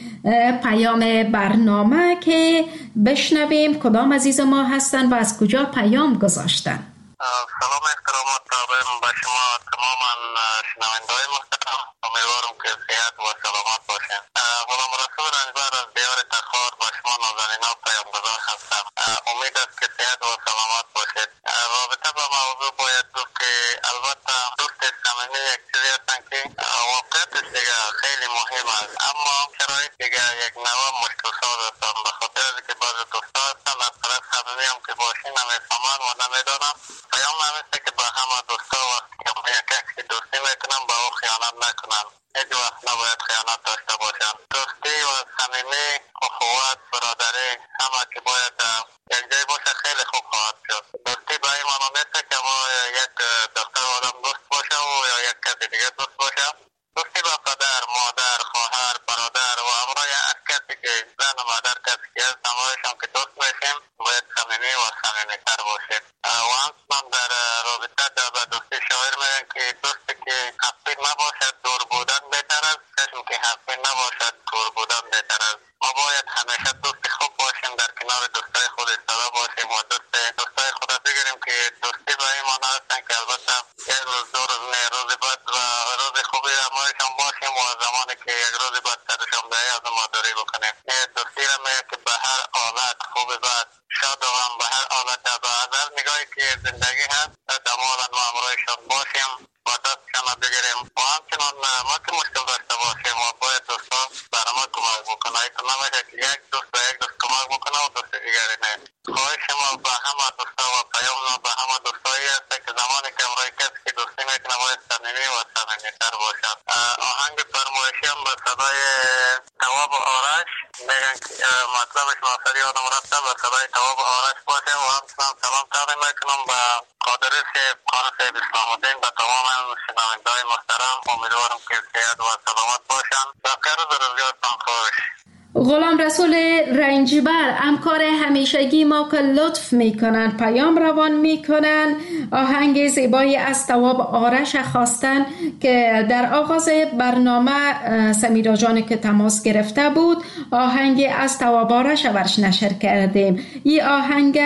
[SPEAKER 3] پیام برنامه که بشنویم کدام عزیز ما هستن و از کجا پیام گذاشتن.
[SPEAKER 5] سلام احترامات دارم به شما تماما شنونده‌های محترم. امیدوارم که صحت و سلامت باشین. غلام رسول رنجبر از دیار تخار به شما نازنینا پیامگذار هستم. امید است که صحت و سلامت باشید. رابطه با موضوع باید گفت که البته دوست صمیمی یک چیزی هستن که واقعیتش دیگه خیلی مهم است، اما شرایط دیگه یک نوع مشکل ساز هستن. به خاطر از که بعض دوستا هستن از طرف صمیمی هم که باشین نمیفهمن و نمیدانم. پیام همیشه که با همه دوستا وقتی که با یک کسی دوستی میکنن با او خیانت نکنن. هیچ وقت نباید خیانت داشته باشن. دوستی و صمیمی، اخوت، برادری همه که باید یک جای باشه خیلی خوب خواهد شد. دوستی به این معنی نیست که ما یک دختر آدم دوست باشه و یا یک کسی دیگه دوست باشه. دوستی با پدر، مادر، خواهر، برادر و همراه هر کسی که زن و مادر کسی که هست همراهشان که دوست باشیم باید صمیمی و صمیمی‌تر باشیم. و همچنان در رابطه به دوستی شاعر میگن که دوستی که حقی نباشد دور بودن بهتر است، کسی که حقی نباشد دور بودن بهتر است. ما باید همیشه دوستی خوب باشیم، در کنار دوستای خود ایستاده باشیم و دوست دوستای خود بگیریم که دوستی به این معنی هستن که البته یک روز دو روز نه روز بعد و روز خوبی همراهشان باشیم و زمانی که یک روز بعد سرشان به از ما دوری بکنیم. دوستی را میگه که به هر حالت خوب بعد شاد و غم به هر حالت به هر نگاهی که زندگی هست دمالا ما همراهشان باشیم و دستشان را بگیریم و همچنان ما که مشکل داشته باشیم و باید دوستا برای ما کمک بکنه. ایتا نمیشه که یک دوست به یک دوست کمک بکنه و دوست دیگری نه. خواهش ما به همه دوستا و پیام ما به همه دوستایی هست که زمانی که همراه کسی که دوستی میکنه باید صمیمی و صمیمی‌تر باشد. آهنگ فرمایشی هم به صدای تواب آرش میگن که مطلبش واقعی آدم رفته به صدای تواب آرش باشه و همچنان سلام تقدیم میکنم به قادری صاحب، خان صاحب اسلام الدین، به تمام شنونده‌های محترم. امیدوارم که صحت و سلامت باشن. بخیر و روزگارتان خوش.
[SPEAKER 3] غلام رسول رنجبر همکار همیشگی ما که لطف میکنن پیام روان میکنن. آهنگ زیبایی از تواب آرش خواستن که در آغاز برنامه سمیرا جان که تماس گرفته بود آهنگ از تواب آرش ورش نشر کردیم. این آهنگ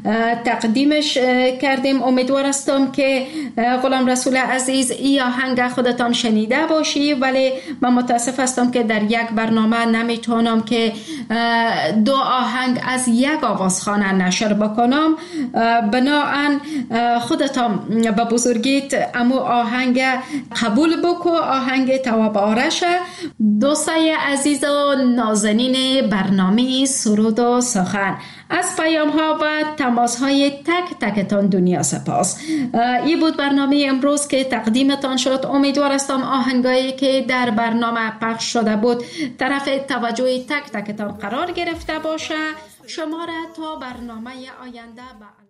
[SPEAKER 3] تقدیمش کردیم. امیدوار هستم که غلام رسول عزیز این آهنگ خودتان شنیده باشی، ولی من متاسف هستم که در یک برنامه نمیتونم که دو آهنگ از یک آوازخانه نشر بکنم. بناهن خودتان به بزرگیت امو آهنگ قبول بکو، آهنگ تواب آرش. دوستای عزیز و نازنین برنامه سرود و سخن، از پیام ها و تماس های تک تکتان دنیا سپاس. این بود برنامه امروز که تقدیمتان شد. امیدوار هستم آهنگایی که در برنامه پخش شده بود طرف توجه تک تکتان قرار گرفته باشه. شما را تا برنامه آینده به